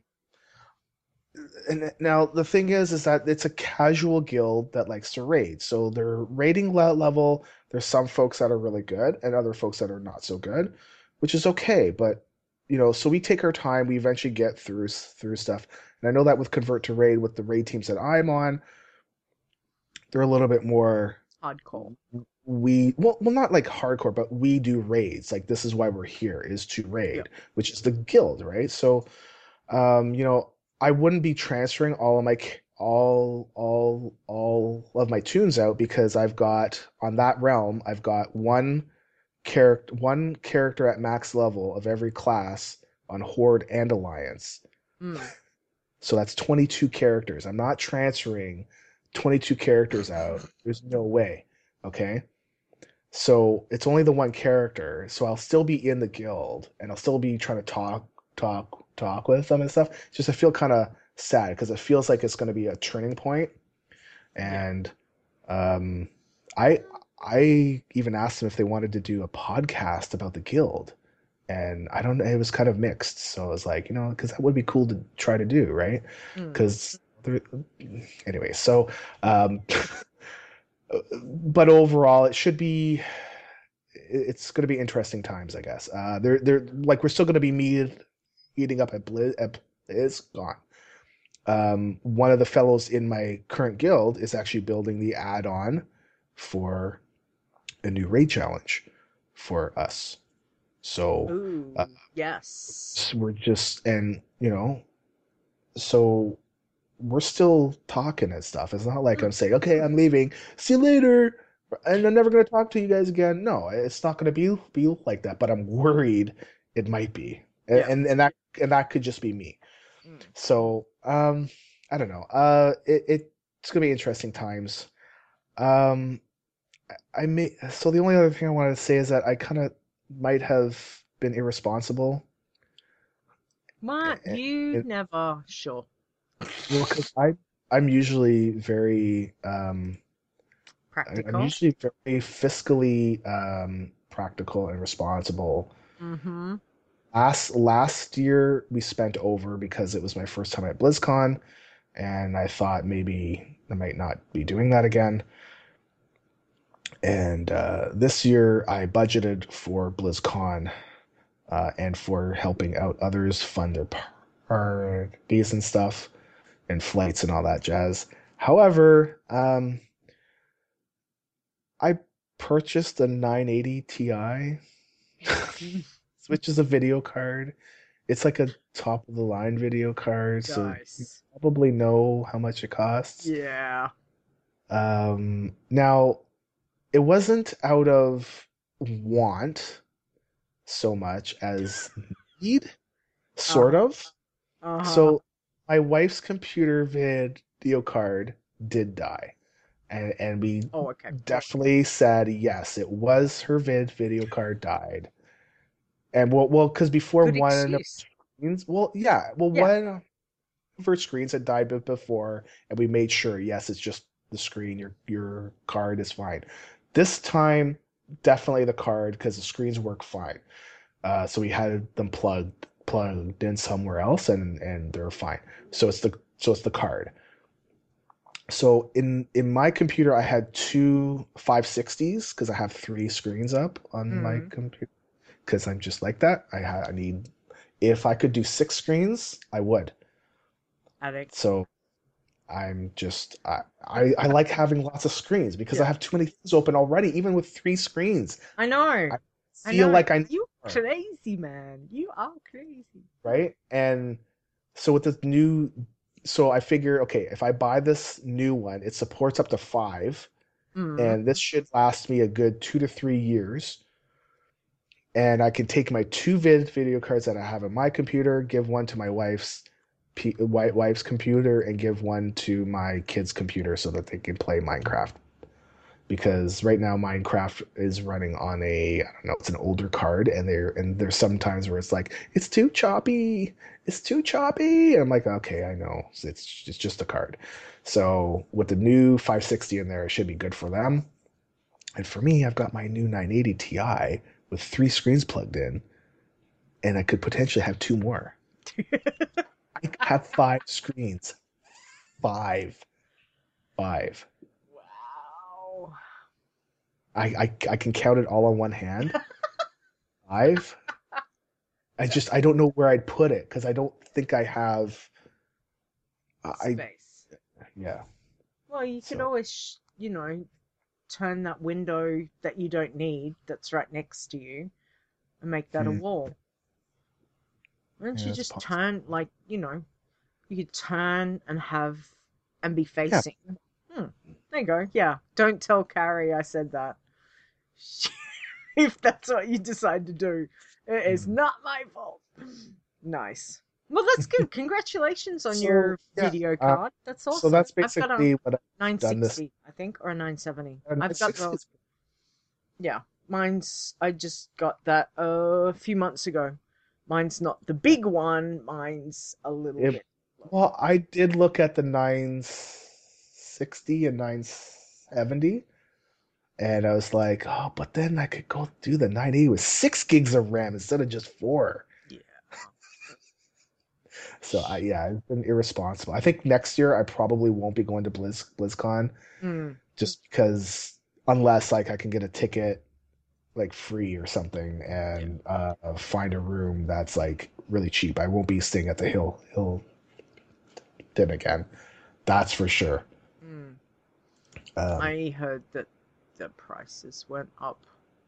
and now the thing is, is that it's a casual guild that likes to raid. So their rating le- level, there's some folks that are really good and other folks that are not so good, which is okay. But you know, so we take our time. We eventually get through through stuff. And I know that with Convert to Raid, with the raid teams that I'm on, they're a little bit more. Hardcore. We well, well, not like hardcore, but we do raids. Like this is why we're here, is to Yep. raid, which is the guild, right? So um, you know, I wouldn't be transferring all of my all all all of my tunes out because I've got on that realm, I've got one character one character at max level of every class on Horde and Alliance. Mm. So that's twenty-two characters. I'm not transferring twenty-two characters out. There's no way. Okay? So it's only the one character. So I'll still be in the guild and I'll still be trying to talk, talk, talk with them and stuff. It's just I feel kind of sad because it feels like it's going to be a turning point. Yeah. And um, I I even asked them if they wanted to do a podcast about the guild, and I don't know. It was kind of mixed. So I was like, you know, because that would be cool to try to do, right? Mm. Because anyway, so um, but overall, it should be it's going to be interesting times, I guess. Uh, they're they're like we're still going to be meet, meeting up at Blizz. At Blizz gone. Um, one of the fellows in my current guild is actually building the add-on for a new raid challenge for us. So uh, Ooh, yes. we're just and you know, so we're still talking and stuff. It's not like Mm. I'm saying, okay, I'm leaving. See you later. And I'm never going to talk to you guys again. No, it's not going to be be like that. But I'm worried it might be, and Yeah. and, and that and that could just be me. Mm. So um, I don't know. Uh, it, it it's going to be interesting times. Um, I I may. So the only other thing I wanted to say is that I kind of might have been irresponsible. What? And, You and, never. Sure. well, because I I'm usually very um I- I'm Practical. usually very fiscally um, practical and responsible. Mm-hmm. Last last year we spent over because it was my first time at BlizzCon, and I thought maybe I might not be doing that again. And uh, this year I budgeted for BlizzCon uh, and for helping out others fund their parties and stuff and flights and all that jazz. However, um, I purchased a nine eighty Ti, which is a video card. It's like a top of the line video card, so you Nice. probably know how much it costs. Yeah. Um, now, it wasn't out of want so much as need, sort Uh-huh. of. Uh-huh. So, my wife's computer video card did die. And, and we Oh, okay. definitely said yes, it was her vid video card died. And well, well, because before Good one of excuse. screens, well, yeah, well, Yeah. one of her screens had died bit before, and we made sure, yes, it's just the screen. Your your card is fine. This time, definitely the card because the screens work fine. Uh, so we had them plugged plugged in somewhere else, and and they're fine. So it's the so it's the card. So in in my computer, I had two five sixties because I have three screens up on my Mm. computer because I'm just like that. I ha- I need If I could do six screens, I would. Addict. So I'm just I, I I like having lots of screens because I Yeah. have too many things open already, even with three screens. I know. I I feel know. like I need You more, crazy, man. You are crazy. right? And so with this new, so I figure, okay, if I buy this new one, it supports up to five, Mm. and this should last me a good two to three years. And I can take my two vid video cards that I have in my computer, give one to my wife's P, wife's computer, and give one to my kids' computer so that they can play Minecraft. Because right now Minecraft is running on a, I don't know, it's an older card, and there and there's some times where it's like it's too choppy, it's too choppy, and I'm like, okay, I know, it's it's just a card. So with the new five sixty in there, it should be good for them. And for me, I've got my new nine eighty Ti with three screens plugged in, and I could potentially have two more. I have five screens. Five. Five. Wow. I, I I can count it all on one hand. Five. I just I don't know where I'd put it because I don't think I have. I Space. Yeah. Well, you could So always, you know, turn that window that you don't need that's right next to you and make that a hmm, wall. Why don't yeah, you that's just possible. turn, like, you know, you could turn and have and be Yeah. facing. Hmm. There you go. Yeah. Don't tell Carrie I said that. If that's what you decide to do, it is Hmm. not my fault. Nice. Well, that's good. Congratulations on So your yeah. video Uh, card. That's so awesome. that's I've got a basically what I've done this. nine sixty, I think, or a nine seventy. Uh, I've got nine sixty the, is yeah, mine's, I just got that a few months ago. Mine's not the big one, mine's a little it, bit lower. well, I did look at the nine sixty and nine seventy, and I was like, oh, but then I could go do the nine eighty with six gigs of RAM instead of just four. Yeah. So I yeah, I've been irresponsible. I think next year I probably won't be going to Blizz BlizzCon Mm, just because unless like I can get a ticket like free or something yeah. and uh, find a room that's like really cheap. I won't be staying at the Hill Hill Inn again. That's for sure. Mm. Um, I heard that the prices went up.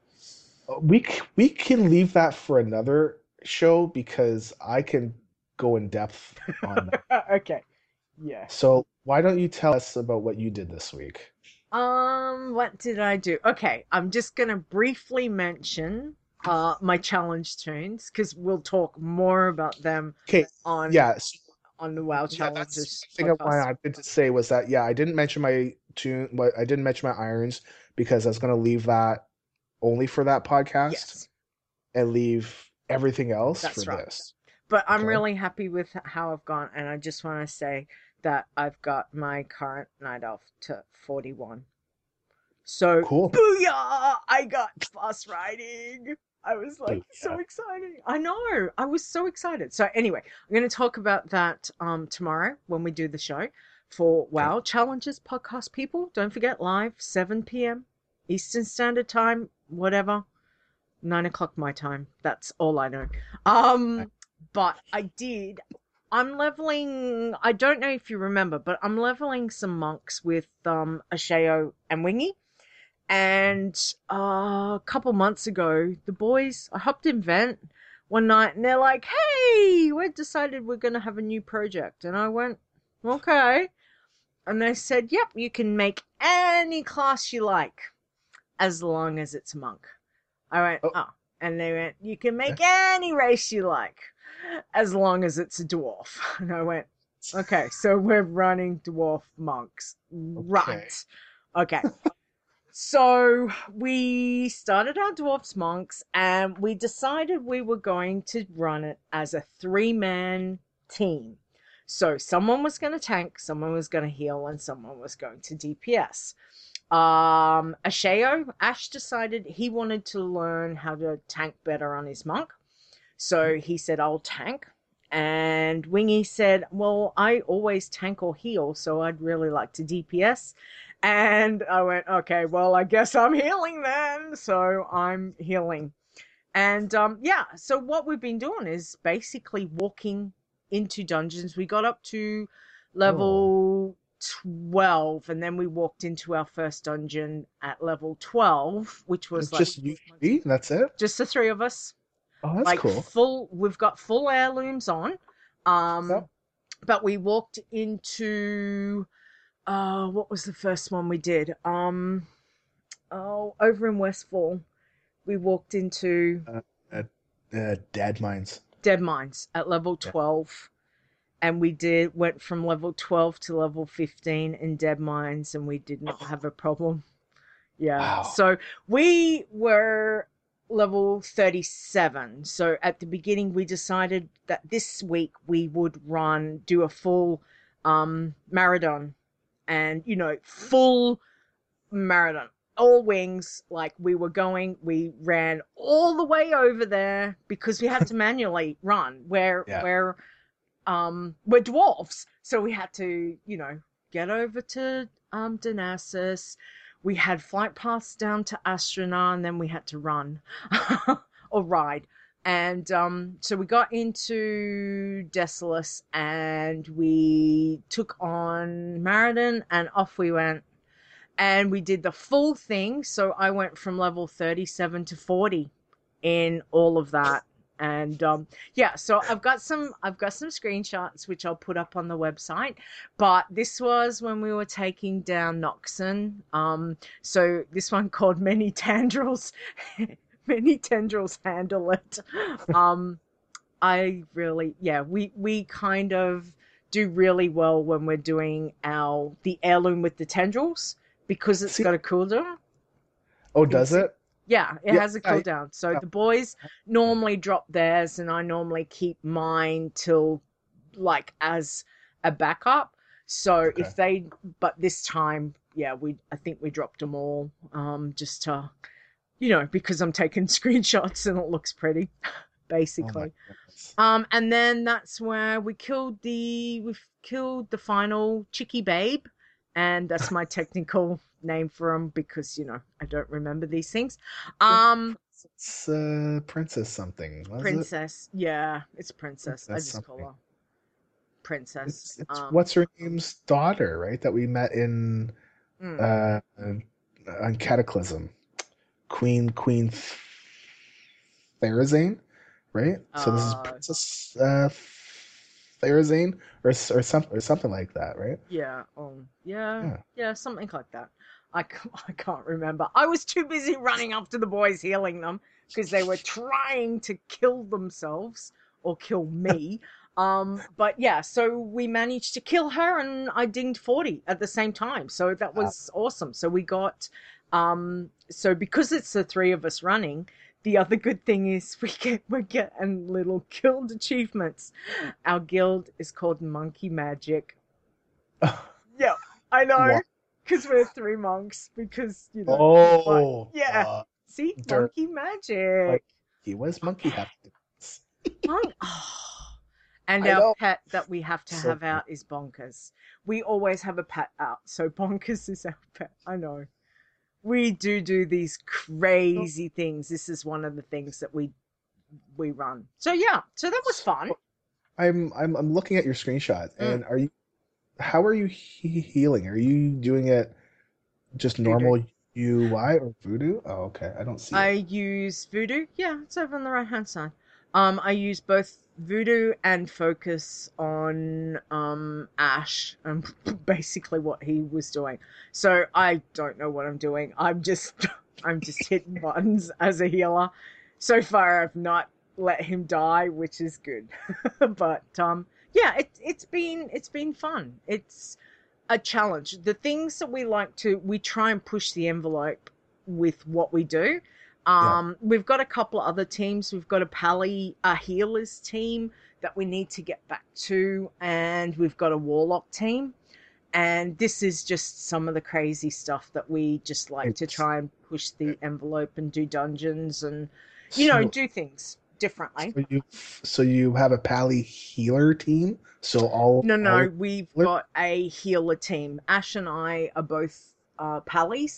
we c- we can leave that for another show because I can go in depth on that. Okay. Yes. So why don't you tell us about what you did this week? Um, what did I do? Okay, I'm just gonna briefly mention uh my challenge tunes because we'll talk more about them Okay, on yeah, so on the WoW yeah, that's Challenges one thing I podcast. wanted to say was that yeah, I didn't mention my tune, but I didn't mention my irons because I was gonna leave that only for that podcast Yes, and leave everything else for that's right. this. But I'm Okay. really happy with how I've gone, and I just want to say that I've got my current night elf to forty-one. So, Cool. booyah! I got fast riding. I was Boo, like yeah. so excited. I know. I was so excited. So anyway, I'm going to talk about that um tomorrow when we do the show for Okay. WoW Challenges podcast people. Don't forget live seven p m Eastern Standard Time, whatever. nine o'clock my time. That's all I know. Um but I did I'm leveling I don't know if you remember, but I'm leveling some monks with um Asheo and Wingy. And uh, a couple months ago, the boys, I hopped in Vent one night and they're like, hey, we've decided we're going to have a new project. And I went, okay. And they said, yep, you can make any class you like as long as it's a monk. I went, Oh, oh. And they went, you can okay. make any race you like as long as it's a dwarf. And I went, okay, so we're running dwarf monks. Okay. Right. Okay. So we started our dwarfs monks and we decided we were going to run it as a three man team. So someone was going to tank, someone was going to heal, and someone was going to D P S. Um, Asheo, Ash decided he wanted to learn how to tank better on his monk. So he said, I'll tank. And Wingy said, well, I always tank or heal, so I'd really like to D P S. And I went, okay, well, I guess I'm healing then. So I'm healing. And um, yeah, so what we've been doing is basically walking into dungeons. We got up to Oh, level twelve, and then we walked into our first dungeon at level twelve, which was it's like just you three? That's it? just the three of us. Oh, that's Like cool. full, we've got full heirlooms on. Yeah. Um, but we walked into uh, what was the first one we did? Um, oh, over in Westfall, we walked into Uh, uh, uh, Dead Mines. Dead Mines at level Yeah. twelve, and we did went from level twelve to level fifteen in Dead Mines, and we did not have a problem. Yeah. Wow. So we were level thirty-seven. So at the beginning, we decided that this week we would run, do a full um, marathon, and, you know, full marathon, all wings. Like we were going, we ran all the way over there because we had to manually run. Where, Yeah. where, um, we're dwarves. So we had to, you know, get over to um, Danasis. We had flight paths down to Astrona, and then we had to run or ride. And um, so we got into Desolace, and we took on Maridon, and off we went. And we did the full thing. So I went from level thirty-seven to forty in all of that. And um, yeah, so I've got some I've got some screenshots which I'll put up on the website. But this was when we were taking down Noxon. Um, so this one called Many Tendrils. Many Tendrils Handle It. Um, I really, yeah, we we kind of do really well when we're doing our the heirloom with the tendrils because it's See, got a cooldown. oh, Can you does see? it? Yeah, it Yeah. has a I, cooldown. So uh, the boys normally drop theirs, and I normally keep mine till like as a backup. So okay. if they, but this time, yeah, we I think we dropped them all, um, just to, you know, because I'm taking screenshots and it looks pretty, Oh my basically. goodness. Um, and then that's where we killed the we've killed the final Chicky Babe, and that's my technical name for him because you know I don't remember these things. Yeah. Um, It's uh, Princess something, was it? Princess, yeah, it's Princess. I Princess just call something. her Princess. It's it's Um, what's her name's daughter, right? That we met in mm, uh on Cataclysm. Queen Queen Therazane, right? So this is uh, Princess uh Therazane or s- or some or something like that, right? yeah, um, yeah, Yeah. yeah, something like that. I c- I can't remember. I was too busy running after the boys, healing them because they were trying to kill themselves or kill me. Um, but yeah, so we managed to kill her, and I dinged forty at the same time. So that Uh, was awesome. So we got, um, so because it's the three of us running, the other good thing is we get we get and little guild achievements. Our guild is called Monkey Magic. Yeah, I know. wow. Because we're three monks. Because, you know, what? Oh, Yeah. uh, See? dirt. Monkey magic. Like he was monkey Okay. happens. Monk. Oh. And I our know. pet that we have to So have out is Bonkers. We always have a pet out. So Bonkers is our pet. I know. We do do these crazy things. This is one of the things that we we run. So yeah. So that was fun. so I'm I'm I'm looking at your screenshot, Mm. and are you how are you he healing? Are you doing it just Voodoo. normal U I or voodoo? Oh, okay. I don't see I it. use Voodoo. Yeah, it's over on the right hand side. Um, I use both Voodoo and focus on um Ash and basically what he was doing. So I don't know what I'm doing. I'm just I'm just hitting buttons as a healer. So far I've not let him die, which is good. But um yeah, it it's been it's been fun. It's a challenge. The things that we like to we try and push the envelope with what we do. Yeah. Um, we've got a couple of other teams. We've got a Pally, a healers team that we need to get back to, and we've got a Warlock team. And this is just some of the crazy stuff that we just like to It's try and push the envelope and do dungeons and, you know, so do things differently. so you so you have a Pally healer team. So all No, all no, we've healer. got a healer team. Ash and I are both uh, Pallies,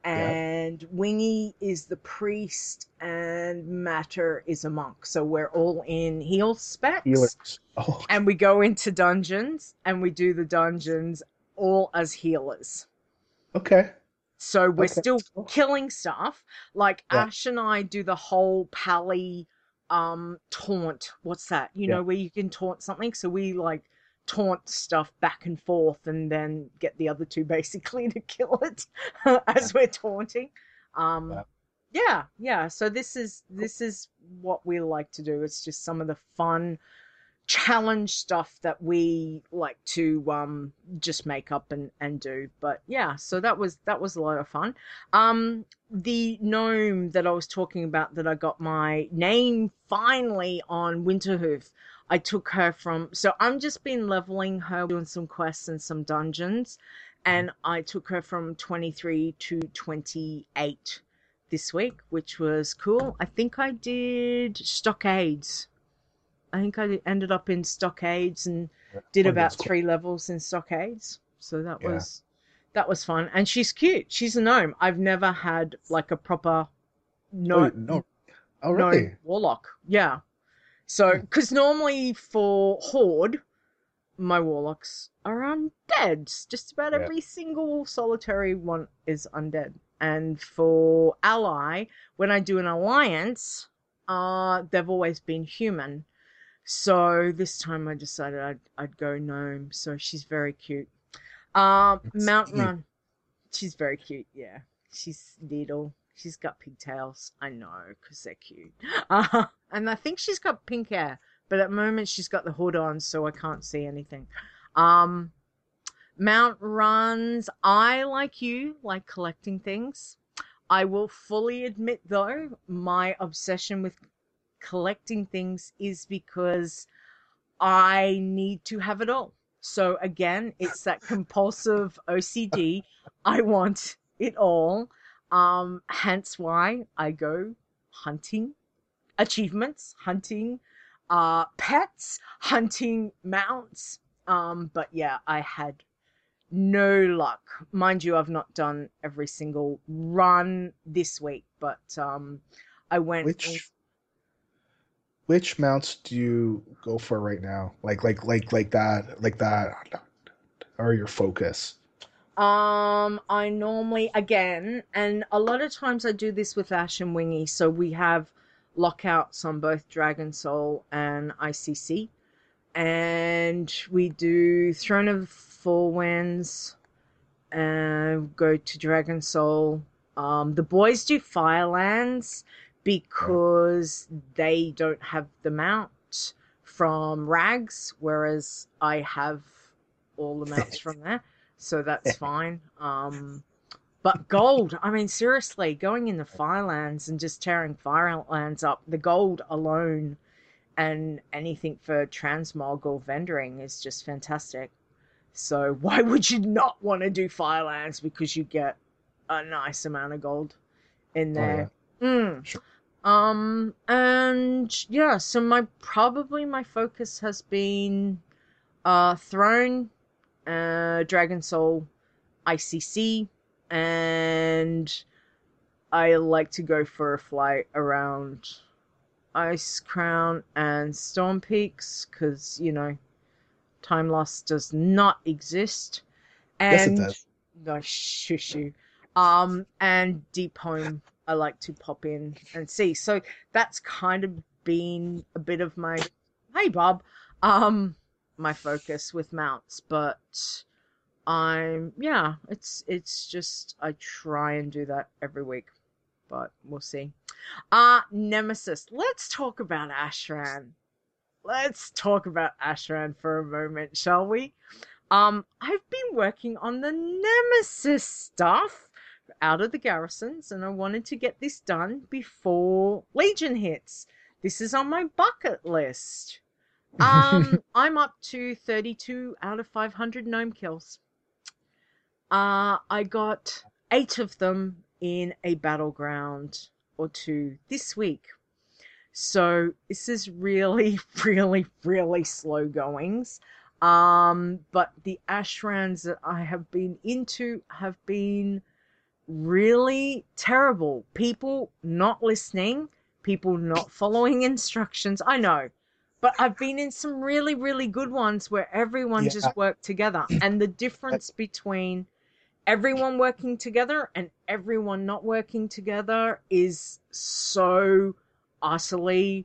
Yeah. and Wingy is the priest, and Matter is a monk. So we're all in heal specs, Healers. Oh, and we go into dungeons, and we do the dungeons all as healers. okay. So we're Okay. still Cool. killing stuff. Like Yeah. Ash and I do the whole pally um taunt. What's that? You Yeah. know, where you can taunt something. So we like taunt stuff back and forth and then get the other two basically to kill it Yeah. as we're taunting. Um Yeah. yeah, yeah. So this is Cool. this is what we like to do. It's just some of the fun challenge stuff that we like to um just make up and and do. But yeah, so that was that was a lot of fun. Um the gnome that I was talking about, that I got my name finally on Winterhoof, I took her from, so I'm just been leveling her, doing some quests and some dungeons, Mhm. and I took her from twenty-three to twenty-eight this week, which was cool. I think I did Stockades. I think I ended up in Stockades and Yeah. did One of those about cool. three levels in Stockades. So that Yeah. was that was fun. And she's cute. She's a gnome. I've never had like a proper Oh, no you- no. Oh, gnome really? warlock. Yeah. So, Hmm. because normally for Horde, my warlocks are undead. Just about Yeah. every single solitary one is undead. And for ally, when I do an alliance, uh, they've always been human. So this time I decided I'd I'd go gnome. So she's very cute. Um, It's Mountain neat. Run. She's very cute. Yeah, she's little. She's got pigtails. I know, because they're cute. Uh, and I think she's got pink hair, but at the moment she's got the hood on, so I can't see anything. Um, Mount Runs. I, like you, like collecting things. I will fully admit, though, my obsession with collecting things is because I need to have it all. So again, it's that compulsive O C D. I want it all. Um, hence why I go hunting achievements, hunting uh pets, hunting mounts. Um, but yeah, I had no luck. Mind you, I've not done every single run this week, but um I went in. Which which mounts do you go for right now? Like like like like that like that are your focus? Um, I normally, again, and a lot of times I do this with Ash and Wingy. So we have lockouts on both Dragon Soul and I C C, and we do Throne of Four Winds and go to Dragon Soul. Um, the boys do Firelands Yeah. because they don't have the mount from Rags, whereas I have all the mounts from there, so that's fine. Um, but gold, I mean, seriously, going in the Firelands and just tearing Firelands up, the gold alone and anything for transmog or vendoring is just fantastic. So why would you not want to do Firelands? Because you get a nice amount of gold in Oh yeah. there. Mm. Sure. Um, and yeah, so my probably my focus has been uh Throne, uh Dragon Soul, I C C, and I like to go for a flight around Ice Crown and Storm Peaks because, you know, time loss does not exist. Yes, it And does. no, shush you. Um, and Deep Home, I like to pop in and see. So that's kind of been a bit of my, hey Bob, um, my focus with mounts. But I'm, yeah, it's it's just I try and do that every week, but we'll see. Uh Nemesis. Let's talk about Ashran. Let's talk about Ashran for a moment, shall we? Um, I've been working on the Nemesis stuff out of the garrisons, and I wanted to get this done before Legion hits. This is on my bucket list. Um, I'm up to thirty-two out of five hundred gnome kills. Uh, I got eight of them in a battleground or two this week. So this is really, really, really slow goings. Um, but the Ashrans that I have been into have been really terrible. People not listening, people not following instructions. I know, but I've been in some really, really good ones where everyone Yeah, just worked together. And the difference between everyone working together and everyone not working together is so utterly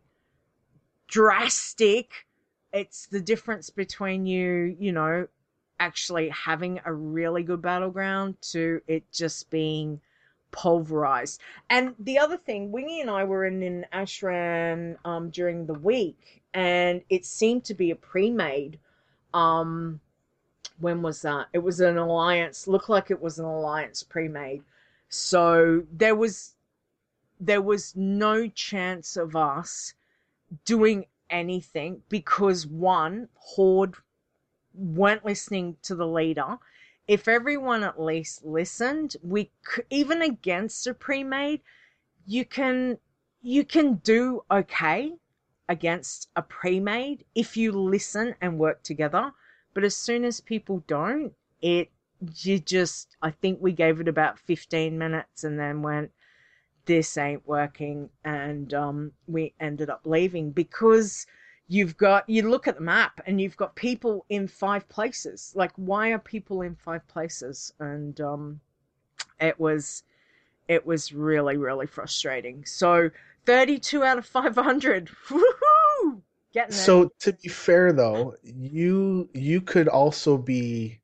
drastic. It's the difference between you, you know, actually having a really good battleground to it just being pulverized. And the other thing, Wingy and I were in an ashram um, during the week, and it seemed to be a pre-made. Um, when was that? It was an alliance. Looked like it was an alliance pre-made. So there was there was no chance of us doing anything because one, Horde weren't listening to the leader. If everyone at least listened, we even against a pre-made, you can you can do okay against a pre-made if you listen and work together. But as soon as people don't, it you just I think we gave it about fifteen minutes and then went, this ain't working, and um, we ended up leaving because you've got you look at the map and you've got people in five places. Like, why are people in five places? And um, it was it was really really frustrating. So thirty-two out of five hundred, woohoo, getting there. so to be fair though, you you could also be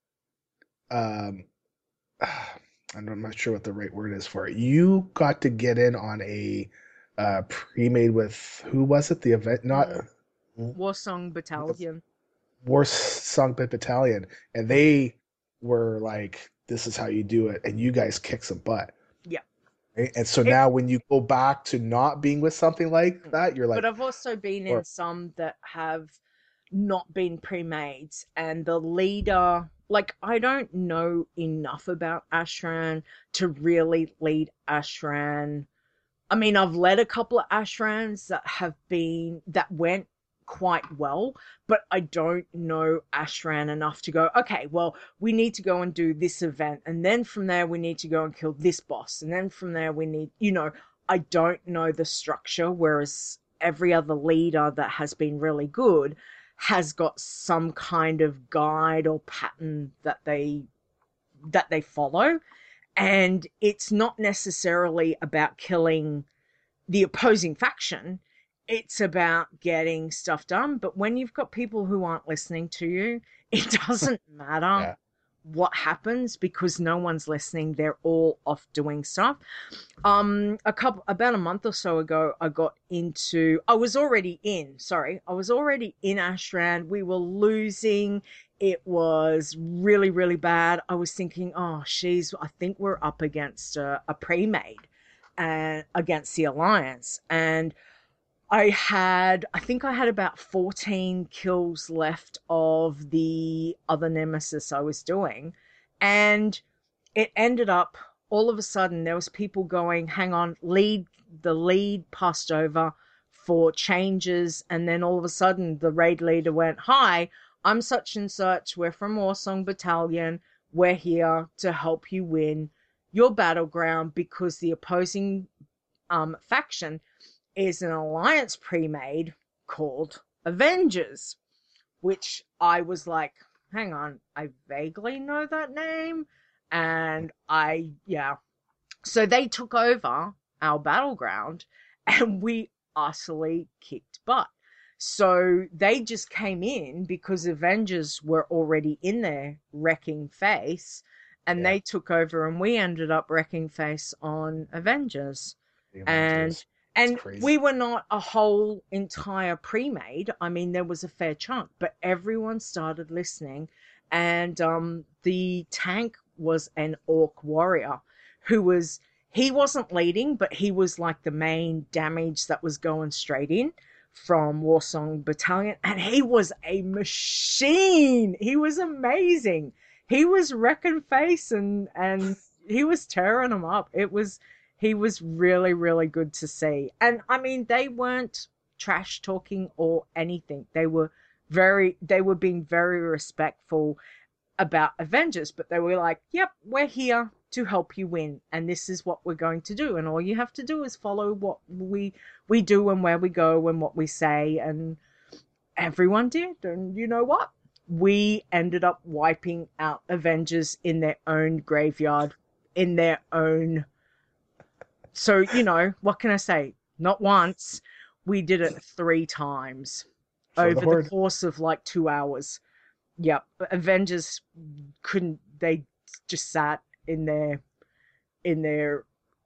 um I'm not sure what the right word is for it. You got to get in on a uh pre-made with who was it? The event not Mm, Warsong Battalion. War Songbird Battalion, and they were like, "This is how you do it," and you guys kick some butt. Yeah. Right? And so It, now, when you go back to not being with something like that, you're but like, I've also been in or some that have not been pre-made, and the leader, like, I don't know enough about Ashran to really lead Ashran. I mean, I've led a couple of Ashrans that have been that went quite well, but I don't know Ashran enough to go, okay, well, we need to go and do this event, and then from there we need to go and kill this boss, and then from there we need, you know, I don't know the structure, whereas every other leader that has been really good has got some kind of guide or pattern that they that they follow, and it's not necessarily about killing the opposing faction. It's about getting stuff done. But when you've got people who aren't listening to you, it doesn't matter yeah, what happens because no one's listening. They're all off doing stuff. Um, a couple about a month or so ago, I got into. I was already in. Sorry, I was already in Ashran. We were losing. It was really, really bad. I was thinking, oh, she's. I think we're up against a, a pre-made, and against the Alliance, and I had, I think I had about fourteen kills left of the other nemesis I was doing. And it ended up, all of a sudden, there was people going, hang on, lead, the lead passed over for changes. And then all of a sudden, the raid leader went, hi, I'm such and such. We're from Warsong Battalion. We're here to help you win your battleground because the opposing um, faction is an alliance pre-made called Avengers, which I was like, hang on, I vaguely know that name. And I, yeah. So they took over our battleground and we utterly kicked butt. So they just came in because Avengers were already in there wrecking face, and yeah, they took over and we ended up wrecking face on Avengers. the And Avengers. It's and crazy. we were not a whole entire pre-made. I mean, there was a fair chunk, but everyone started listening. And um, the tank was an orc warrior who was, he wasn't leading, but he was like the main damage that was going straight in from Warsong Battalion. And he was a machine. He was amazing. He was wrecking face and, and he was tearing them up. It was, he was really, really good to see. And I mean, they weren't trash talking or anything. They were very, they were being very respectful about Avengers, but they were like, yep, we're here. to help you win, and this is what we're going to do, and all you have to do is follow what we we do and where we go and what we say. And everyone did, and you know what? We ended up wiping out Avengers in their own graveyard, in their own. So, you know, what can I say? Not once. We did it three times For the over the Horde. course of like two hours. Yep. Avengers couldn't, they just sat in their, in their,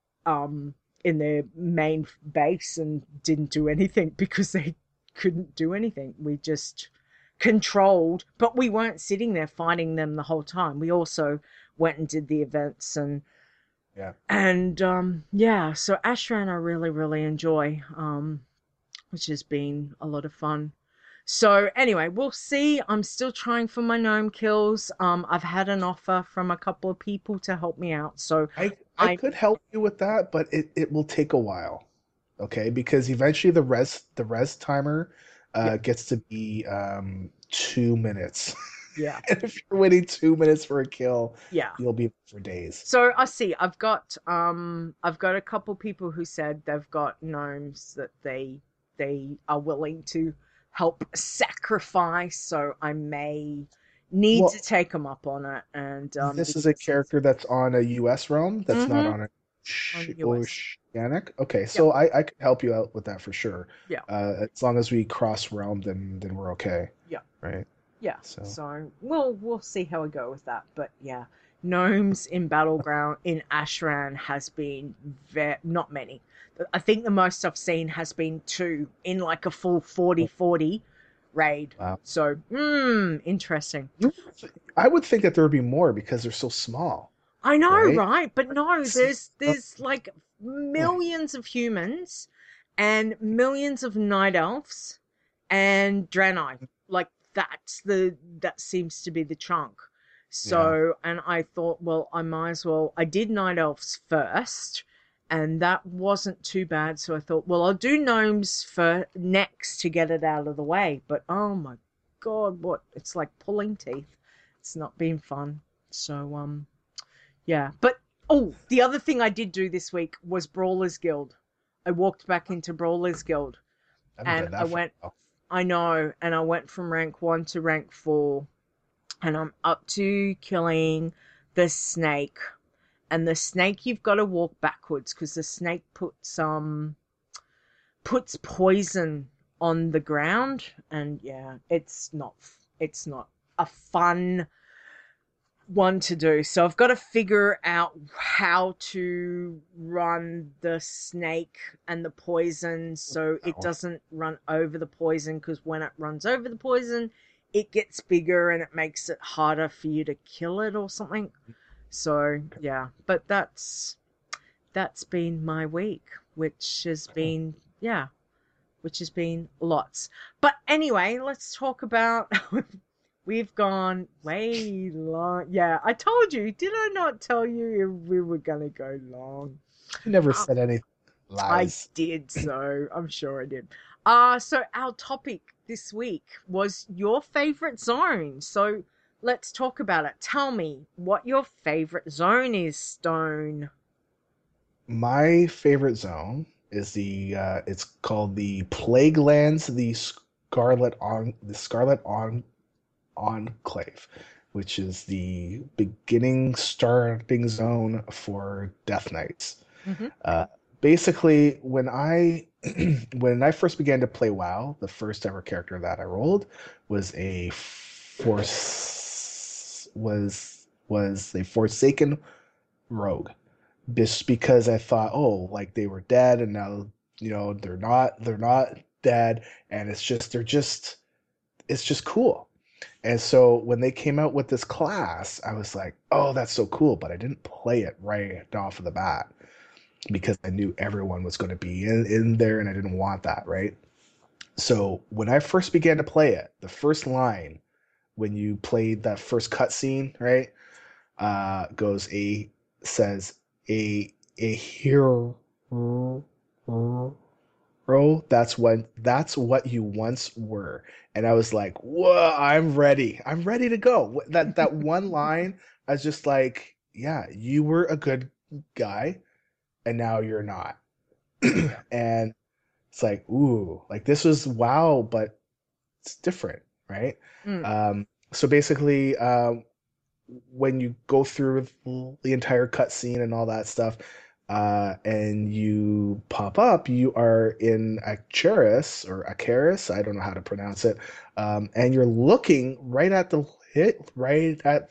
um, in their main base and didn't do anything because they couldn't do anything. We just controlled, but we weren't sitting there fighting them the whole time. We also went and did the events and Yeah. and um yeah, so Ashran I really, really enjoy, um, which has been a lot of fun. So anyway, we'll see. I'm still trying for my gnome kills. Um, I've had an offer from a couple of people to help me out. So I I I could help you with that, but it, it will take a while. Okay, because eventually the res the res timer yeah, uh gets to be um two minutes. yeah, And if you're waiting two minutes for a kill, yeah. you'll be for days. So I see. I've got um I've got a couple people who said they've got gnomes that they they are willing to help sacrifice. So I may need to Well, take them up on it. And um, this is a because character that's on a U S realm that's not mm-hmm, on a on sh- U S. oceanic. Okay, Yep. so I I could help you out with that for sure. Yeah. Uh, as long as we cross realm, then then we're okay, Yeah. right? Yeah. So So we'll we'll see how we go with that. But yeah, gnomes in battleground in Ashran has been very not many. I think the most I've seen has been two in like a full forty forty raid. wow. So, mm, interesting. You, I would think that there would be more because they're so small, I know, right? right? But no, See, there's uh, there's like oh, millions of humans and millions of night elves and Draenei. Like that's the that seems to be the chunk. yeah. So, and I thought, well, I might as well. I did night elves first, and that wasn't too bad. So I thought, well, I'll do gnomes for next to get it out of the way. But oh my god, what it's like pulling teeth. It's not been fun. So um. Yeah, but oh, the other thing I did do this week was Brawlers Guild. I walked back into Brawlers Guild I haven't and done I that for went, a while. I know, and I went from rank one to rank four, and I'm up to killing the snake. And the snake, you've got to walk backwards because the snake puts um puts poison on the ground, and yeah, it's not it's not a fun one to do. So I've got to figure out how to run the snake and the poison so it Oh, doesn't run over the poison, because when it runs over the poison, it gets bigger and it makes it harder for you to kill it or something. So okay. yeah, but that's that's been my week, which has Oh, been yeah, which has been lots. But anyway, let's talk about we've gone way long. Yeah, I told you. Did I not tell you we were going to go long? you never Uh, said any I lies. did so. I'm sure I did. Uh, so our topic this week was your favorite zone. So let's talk about it. Tell me what your favorite zone is, Stone. My favorite zone is the uh, it's called the Plague Lands, the Scarlet on the Scarlet on Enclave, which is the beginning starting zone for Death Knights. Mm-hmm. Uh, basically, when I when I first began to play WoW, the first ever character that I rolled was a force was was a Forsaken rogue. Just because I thought, oh, like they were dead, and now you know they're not they're not dead, and it's just they're just it's just cool. And so when they came out with this class, I was like, oh, that's so cool. But I didn't play it right off of the bat because I knew everyone was going to be in, in there and I didn't want that, right? So when I first began to play it, the first line when you played that first cutscene, right, uh, goes a says a a hero. Bro, that's when that's what you once were. And I was like, whoa, I'm ready. I'm ready to go. That that one line, I was just like, yeah, you were a good guy and now you're not. Yeah. And it's like, ooh, like this was wow, but it's different, right? Mm. Um, so basically, um, when you go through the entire cutscene and all that stuff, uh, and you pop up, you are in Acheris or Acheris, I don't know how to pronounce it, um, and you're looking right at the hit, right at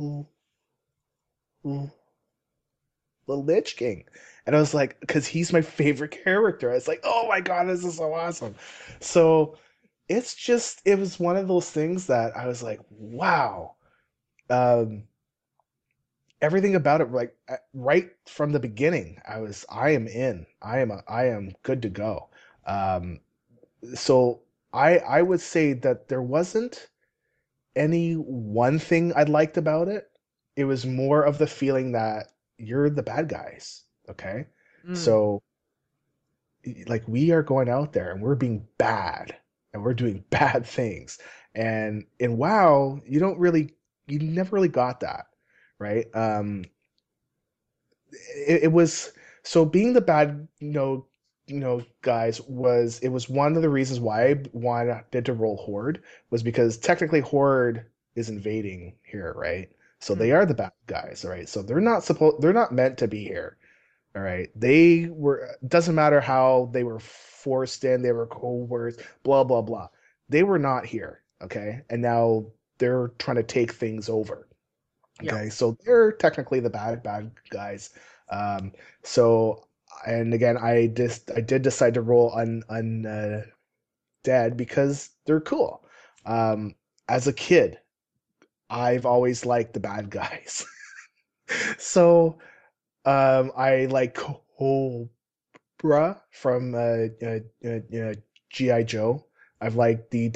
the Lich King. And I was like, because he's my favorite character. I was like, oh my God, this is so awesome. So it's just, it was one of those things that I was like, wow. Um, everything about it, like uh, right from the beginning, I was, I am in. I am, a, I am good to go. Um, so I, I would say that there wasn't any one thing I liked about it. It was more of the feeling that you're the bad guys. Okay. Mm. So like we are going out there and we're being bad and we're doing bad things. And in WoW, you don't really you never really got that, right? Um it, it was so being the bad, you know, you know, guys was it was one of the reasons why I wanted to roll Horde was because technically Horde is invading here, right? So they Mm. are the bad guys, right? So they're not supposed they're not meant to be here. All right. They were, doesn't matter how they were forced in, they were coerced, blah, blah, blah. They were not here. Okay. And now they're trying to take things over. Yeah. Okay. So they're technically the bad, bad guys. Um, so, and again, I just, I did decide to roll un, un, uh, dead because they're cool. Um, as a kid, I've always liked the bad guys. So, um, I like Cole Bruh from uh, uh, uh, uh, G I. Joe. I've liked the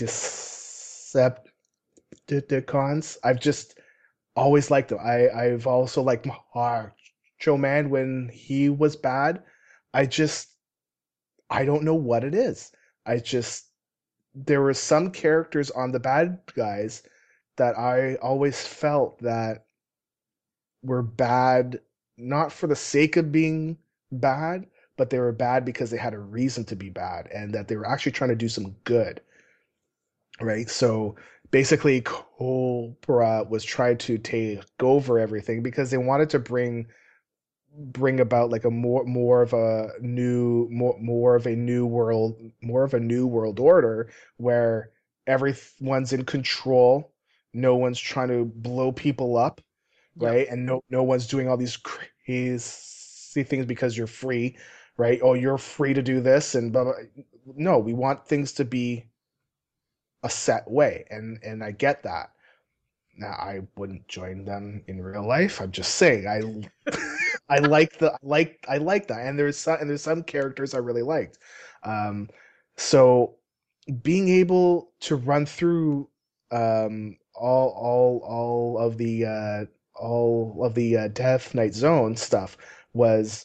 Decepticons. I've just always liked them. I, I've also liked Macho Man when he was bad. I just, I don't know what it is. I just, there were some characters on the bad guys that I always felt that were bad, not for the sake of being bad, but they were bad because they had a reason to be bad and that they were actually trying to do some good, right? So basically, Cobra was trying to take over everything because they wanted to bring bring about like a more more of a new more more of a new world more of a new world order where everyone's in control, no one's trying to blow people up, Yep. right? And no no one's doing all these crazy things because you're free, right? Oh, you're free to do this and blah, blah. No, we want things to be a set way, and and I get that. Now, I wouldn't join them in real life. I'm just saying, I I like the like I like that, and there's some and there's some characters I really liked. Um, so being able to run through um all all all of the uh all of the uh, Death Knight Zone stuff was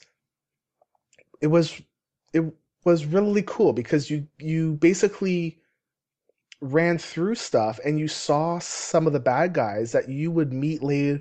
it was it was really cool because you you basically ran through stuff and you saw some of the bad guys that you would meet later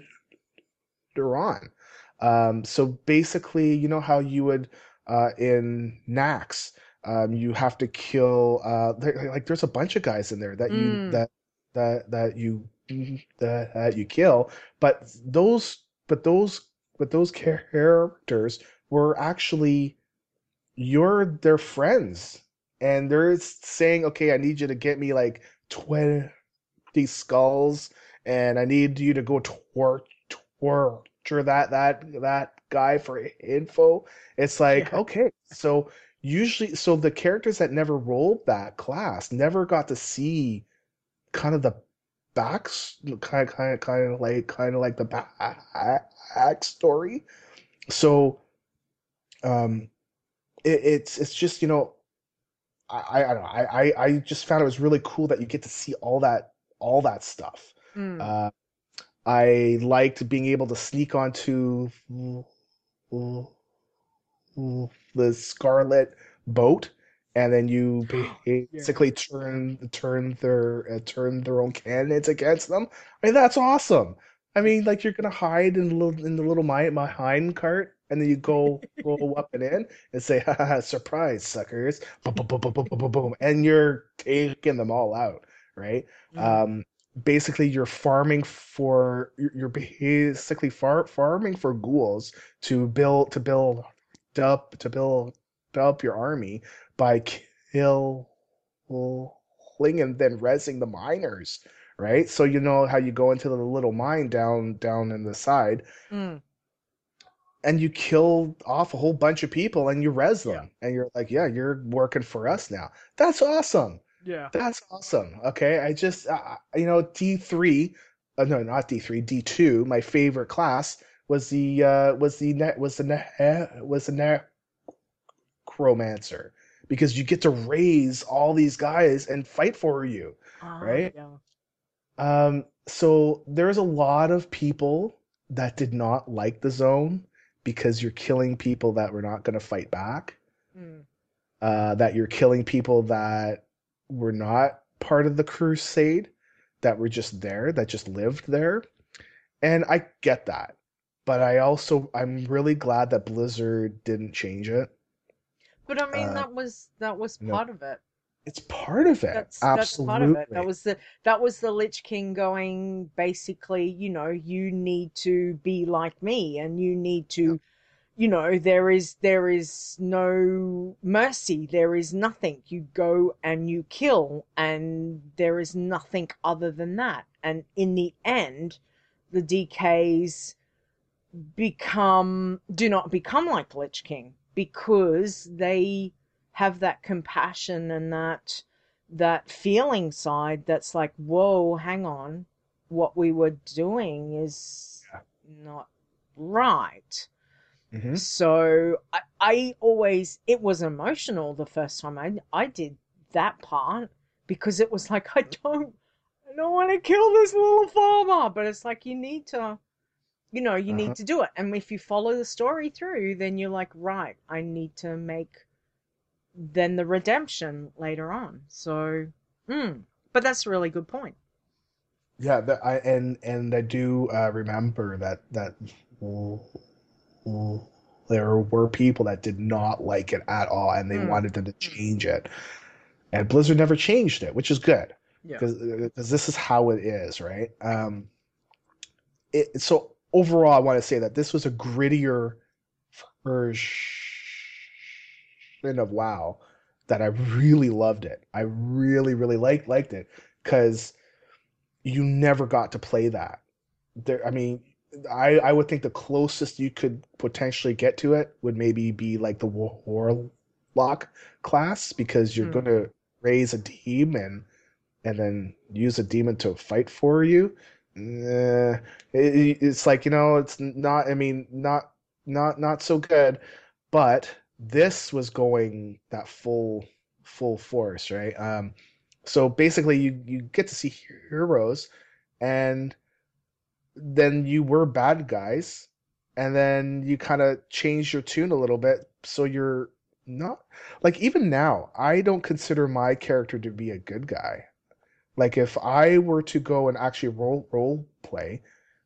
on. Um, so basically, you know how you would uh, in Nax, um, you have to kill uh, there, like there's a bunch of guys in there that you Mm. that that that you that, that you kill, but those but those but those characters were actually you're their friends, and they're saying, okay, I need you to get me like twenty skulls, and I need you to go tor- torture that that that guy for info. It's like, Yeah. okay, so usually, so the characters that never rolled that class never got to see kind of the backs, kind of kind of kind of like kind of like the back backstory. So um, it, it's it's just you know I, I don't know. I, I I just found it was really cool that you get to see all that all that stuff. Mm. Uh, I liked being able to sneak onto the Scarlet boat, and then you Yeah. basically turn turn their uh, turn their own cannons against them. I mean, that's awesome. I mean, like you're gonna hide in the little in the little my my hind cart, and then you go go up and in and say, "Ha ha, ha, surprise, suckers!" Boom, boom, boom, boom, boom, boom, boom, boom, and you're taking them all out, right? Mm. Um, basically, you're farming for you're you're basically far farming for ghouls to build to build up to build up your army by killing and then rezzing the miners, right? So you know how you go into the little mine down down in the side Mm. and you kill off a whole bunch of people and you res Yeah. them and you're like, yeah, you're working for us now. That's awesome. Yeah. That's awesome. Okay, I just uh, you know D three, uh, no, not D three, D two. My favorite class was the uh, was the net was the net was the necromancer because you get to raise all these guys and fight for you, Ah, right? yeah. Um, so there's a lot of people that did not like the zone because you're killing people that were not going to fight back, Mm. uh, that you're killing people that were not part of the crusade, that were just there, that just lived there. And I get that. But I also, I'm really glad that Blizzard didn't change it. But I mean, Uh, that was that was you know, part of it. it's part of it. That's that's part of it. That Absolutely. was the that was the Lich King going basically, you know, you need to be like me and you need Yep. to, you know, there is there is no mercy. There is nothing. You go and you kill and there is nothing other than that. And in the end, the D Ks become do not become like Lich King because they have that compassion and that that feeling side that's like, whoa, hang on, what we were doing is Yeah. not right. Hmm. So I, I always it was emotional the first time I I did that part because it was like I don't I don't want to kill this little farmer, but it's like you need to you know, you need Uh-huh. to do it. And if you follow the story through, then you're like, right, I need to make then the redemption later on. So, mm, but that's a really good point. Yeah, that I and and I do uh, remember that that there were people that did not like it at all, and they Mm, wanted them to mm, change it. And Blizzard never changed it, which is good yeah. because because this is how it is, right? Um, it, so overall, I want to say that this was a grittier version of WoW that I really loved it. I really, really liked liked it because you never got to play that. There, I mean, I I would think the closest you could potentially get to it would maybe be like the warlock class because you're going Mm, to raise a team and and then use a demon to fight for you. Eh, it, it's like, you know, it's not. I mean, not not not so good. But this was going that full full force, right? Um, so basically, you you get to see heroes and then you were bad guys, and then you kind of change your tune a little bit, so you're not like even now, I don't consider my character to be a good guy. Like if I were to go and actually role role play,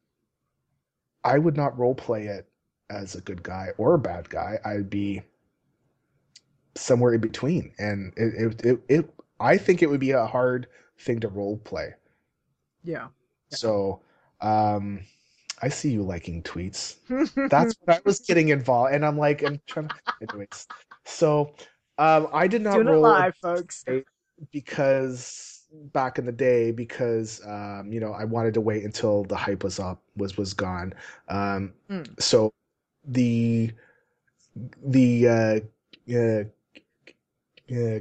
I would not role play it as a good guy or a bad guy. I'd be somewhere in between, and it it it, it I think it would be a hard thing to role play. yeah. So, um, I see you liking tweets. Yeah. That's what I was getting involved, and I'm like, I'm trying to. Anyways, so um, I did not Doing it roll a live, folks. dice because back in the day, because um, you know, I wanted to wait until the hype was up, was was gone. Um, Mm, so the the uh, uh, uh,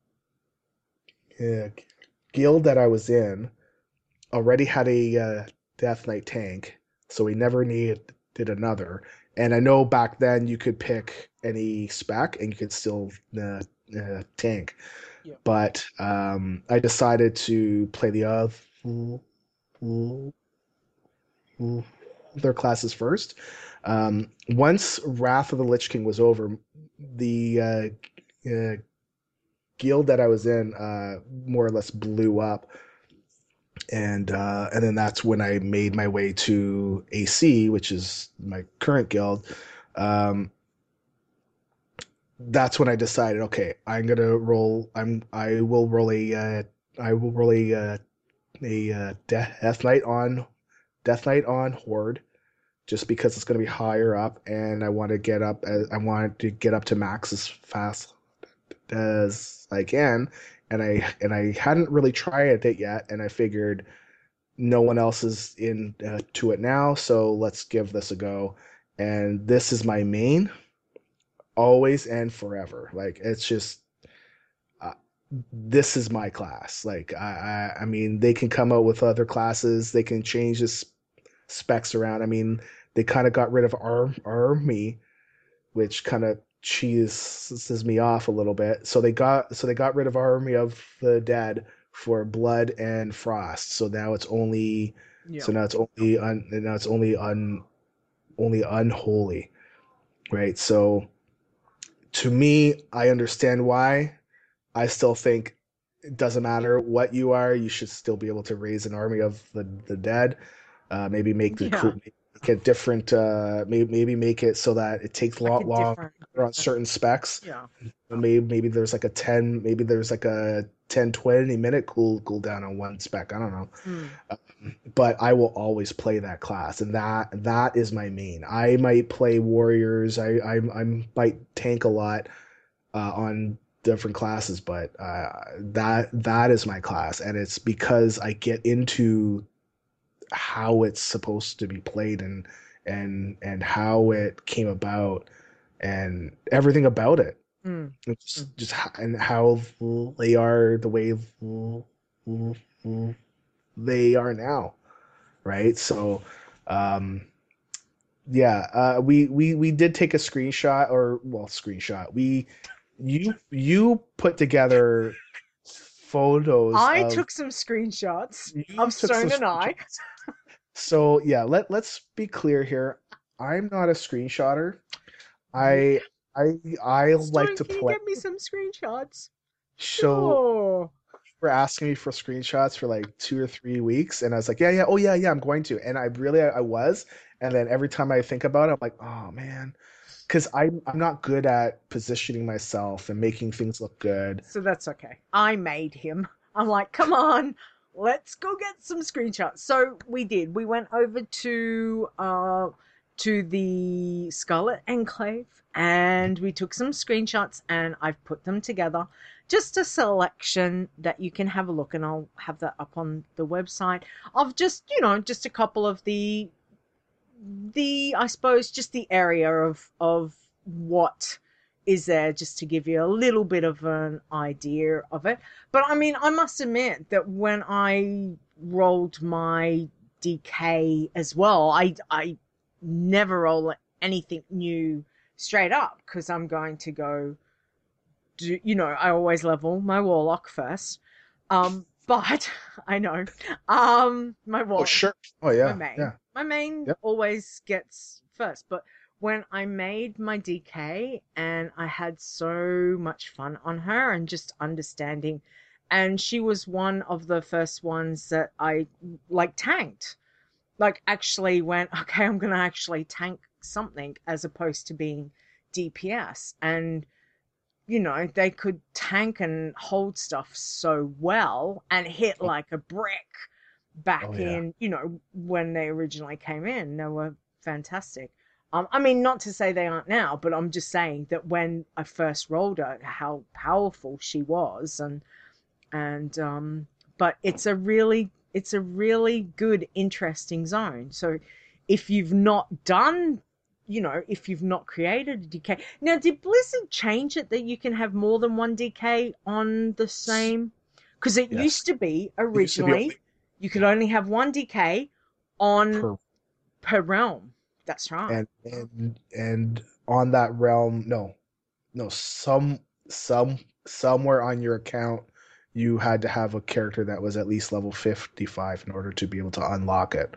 uh, guild that I was in already had a uh, Death Knight tank, so we never needed did another. And I know back then you could pick any spec and you could still uh, uh, tank. yeah. But um, I decided to play the other their classes first. Um, once Wrath of the Lich King was over, the uh, uh, guild that I was in uh, more or less blew up and uh, and then that's when I made my way to A C, which is my current guild. Um, that's when I decided, okay, I'm gonna roll. I'm I will roll a uh, I will roll a uh, a uh, death knight on death knight on horde, just because it's gonna be higher up, and I want to get up. As, I want to get up to max as fast as I can, and I and I hadn't really tried it yet, and I figured no one else is in uh, to it now, so let's give this a go. And this is my main, always and forever. Like it's just uh, this is my class. Like I, I, I mean, they can come out with other classes. They can change the specs around. I mean, they kind of got rid of Arm Army, which kind of cheeses me off a little bit. So they got so they got rid of Army of the Dead for Blood and Frost. So now it's only Yeah. so now it's only un, now it's only un only unholy, right? So to me, I understand why. I still think it doesn't matter what you are, you should still be able to raise an army of the, the dead. Uh, maybe make the Yeah. make it different. Uh, maybe maybe make it so that it takes a Like lot a longer different. on certain specs. Yeah. Maybe maybe there's like a ten, maybe there's like a ten twenty minute cool cooldown on one spec. I don't know. Mm. But I will always play that class, and that that is my main. I might play warriors. I I, I might tank a lot uh, on different classes, but uh, that that is my class, and it's because I get into how it's supposed to be played and and and how it came about and everything about it. Mm. It's Mm. just and how they are the way they are now, right? So, um, yeah, uh, we we we did take a screenshot, or well, screenshot. We you you put together photos I of took some screenshots you of took some Stone and I. screenshots. So yeah, let let's be clear here. I'm not a screenshotter. Yeah. I I I like Stone, to can you play. get me some screenshots? So Sure. were asking me for screenshots for like two or three weeks, and I was like, yeah, yeah, oh yeah, yeah, I'm going to. And I really, I, I was. And then every time I think about it, I'm like, oh man, because I'm I'm not good at positioning myself and making things look good. So that's okay. I made him. I'm like, come on, let's go get some screenshots. So we did. We went over to uh to the Scarlet Enclave and we took some screenshots and I've put them together. Just a selection that you can have a look, and I'll have that up on the website of just, you know, just a couple of the the I suppose just the area of of what is there, just to give you a little bit of an idea of it. But I mean, I must admit that when I rolled my D K as well, I I never roll anything new straight up because I'm going to go do, you know, I always level my warlock first. Um but I know. Um my Oh warlock sure. Oh my yeah, main. yeah, My main yep. always gets first, but when I made my D K and I had so much fun on her and just understanding, and she was one of the first ones that I like tanked. Like actually went, okay, I'm gonna actually tank something as opposed to being D P S. And you know, they could tank and hold stuff so well and hit Oh, like a brick oh back yeah. in, you know, when they originally came in. They were fantastic. Um, I mean, not to say they aren't now, but I'm just saying that when I first rolled her, how powerful she was, and and um, but it's a really, it's a really good, interesting zone. So if you've not done, you know, if you've not created a D K now, did Blizzard change it that you can have more than one D K on the same? Because it Yes. used to be It used to be only originally you could yeah only have one D K on per per realm. That's right. and and and on that realm, no, no, some some somewhere on your account, you had to have a character that was at least level fifty-five in order to be able to unlock it.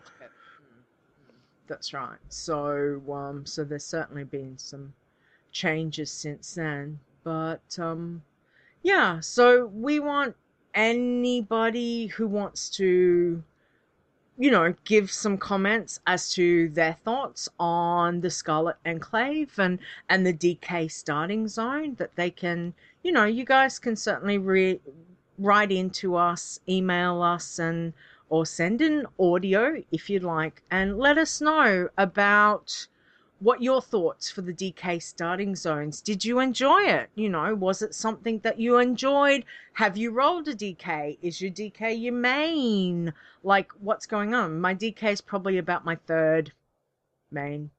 That's right. So, um, so there's certainly been some changes since then, but um, yeah. So we want. anybody who wants to, you know, give some comments as to their thoughts on the Scarlet Enclave and, and the D K starting zone, that they can, you know, you guys can certainly re- write into us, email us, and or send in audio if you'd like, and let us know about what your thoughts for the D K starting zones. Did you enjoy it? You know, was it something that you enjoyed? Have you rolled a D K? Is your D K your main? Like, what's going on? My D K is probably about my third main,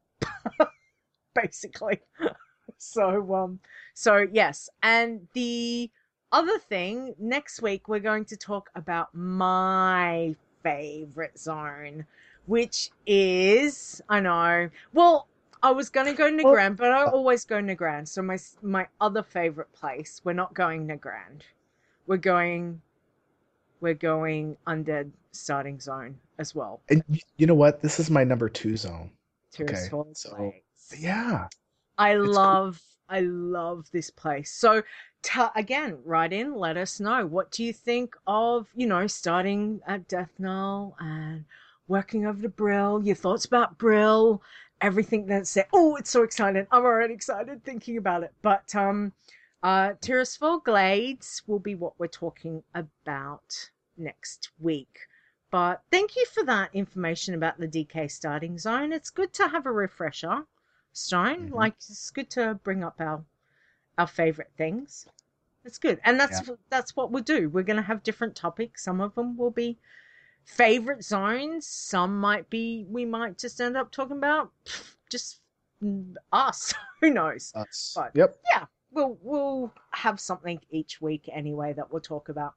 basically. so, um, so yes. And the other thing, next week we're going to talk about my favorite zone, which is, I know, well, I was going to go Nagrand, but I always go Nagrand. So my my other favorite place, we're not going Nagrand. We're going, we're going Undead starting zone as well. And you know what? This is my number two zone. Tears Okay, Falls so place. yeah, I it's love, I love this place. So t- again, write in, let us know. What do you think of, you know, starting at Death Knell and working over to Brill? Your thoughts about Brill? Everything that's there. Oh, it's so exciting. I'm already excited thinking about it. But um, uh, Tirisfal Glades will be what we're talking about next week. But thank you for that information about the D K starting zone. It's good to have a refresher, Stone. Mhm. Like, it's good to bring up our our favorite things. It's good. And that's Yeah. that's what we'll do. We're going to have different topics. Some of them will be favorite zones, some might be, we might just end up talking about pff, just us. Who knows? Us. But Yep. yeah, we'll we'll have something each week anyway that we'll talk about.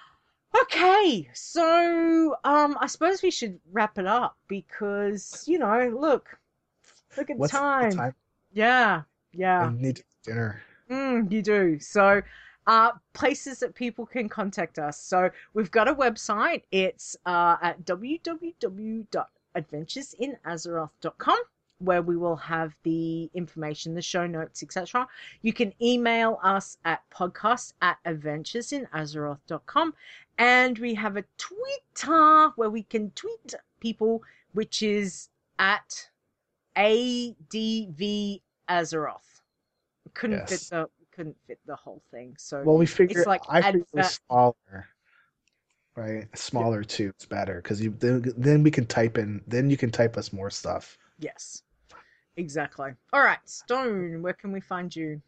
Okay, so um I suppose we should wrap it up, because, you know, look look at What's the time. time? Yeah, I yeah. need dinner. Mm, you do. So, uh, places that people can contact us. So we've got a website. It's uh, at w w w dot adventures in azeroth dot com, where we will have the information, the show notes, et cetera. You can email us at podcast at adventures in azeroth dot com. And we have a Twitter where we can tweet people, which is at A D V Azeroth. Couldn't Yes. fit the couldn't fit the whole thing. So Well, we figured. it's like I figured it was adver- smaller, right? Smaller too. It's better because you then, then we can type in. Then you can type us more stuff. yes, exactly. All right, Stone, where can we find you?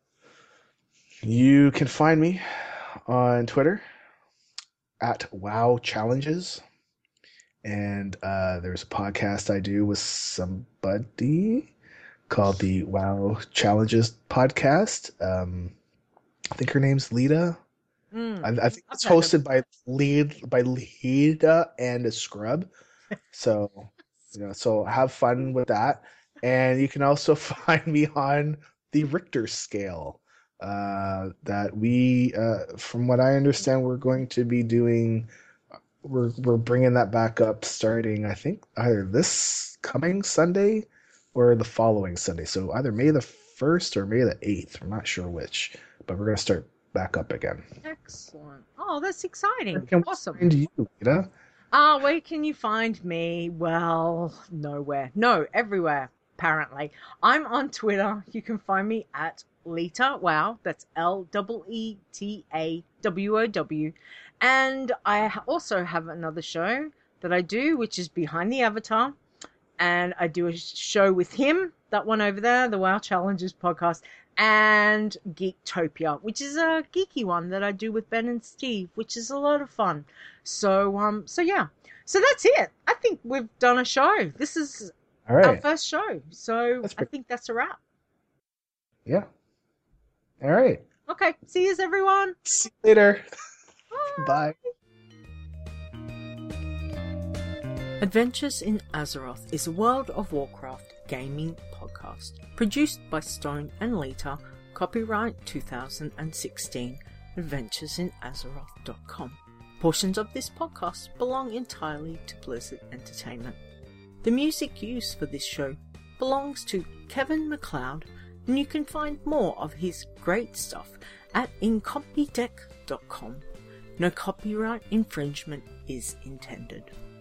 You can find me on Twitter at Wow Challenges, and uh, there's a podcast I do with somebody called the Wow Challenges podcast. Um, I think her name's Lita. Mm, I, I think I've it's heard of- hosted by lead by Lita and a Scrub. So you know, so have fun with that. And you can also find me on the Richter scale. Uh, that we, uh, from what I understand, we're going to be doing. We're we're bringing that back up starting, I think, either this coming Sunday or the following Sunday. So either May the first or May the eighth. I'm not sure which, but we're gonna start back up again. Excellent. Oh, that's exciting. Where can we Awesome. find you, Lita? Ah, where can you find me? Well, nowhere. No, everywhere, apparently. I'm on Twitter. You can find me at Lita Wow. That's L E E T A W O W. And I ha- also have another show that I do, which is Behind the Avatar. And I do a show with him, that one over there, the WoW Challenges podcast, and Geektopia, which is a geeky one that I do with Ben and Steve, which is a lot of fun. So, um, so yeah, so that's it. I think we've done a show. This is All our right. first show, so That's I pretty- think that's a wrap. Yeah. All right. Okay, see you, everyone. See you later. Bye. Bye. Adventures in Azeroth is a World of Warcraft gaming podcast produced by Stone and Lita, copyright two thousand sixteen, adventures in azeroth dot com. Portions of this podcast belong entirely to Blizzard Entertainment. The music used for this show belongs to Kevin MacLeod, and you can find more of his great stuff at incompetech dot com. No copyright infringement is intended.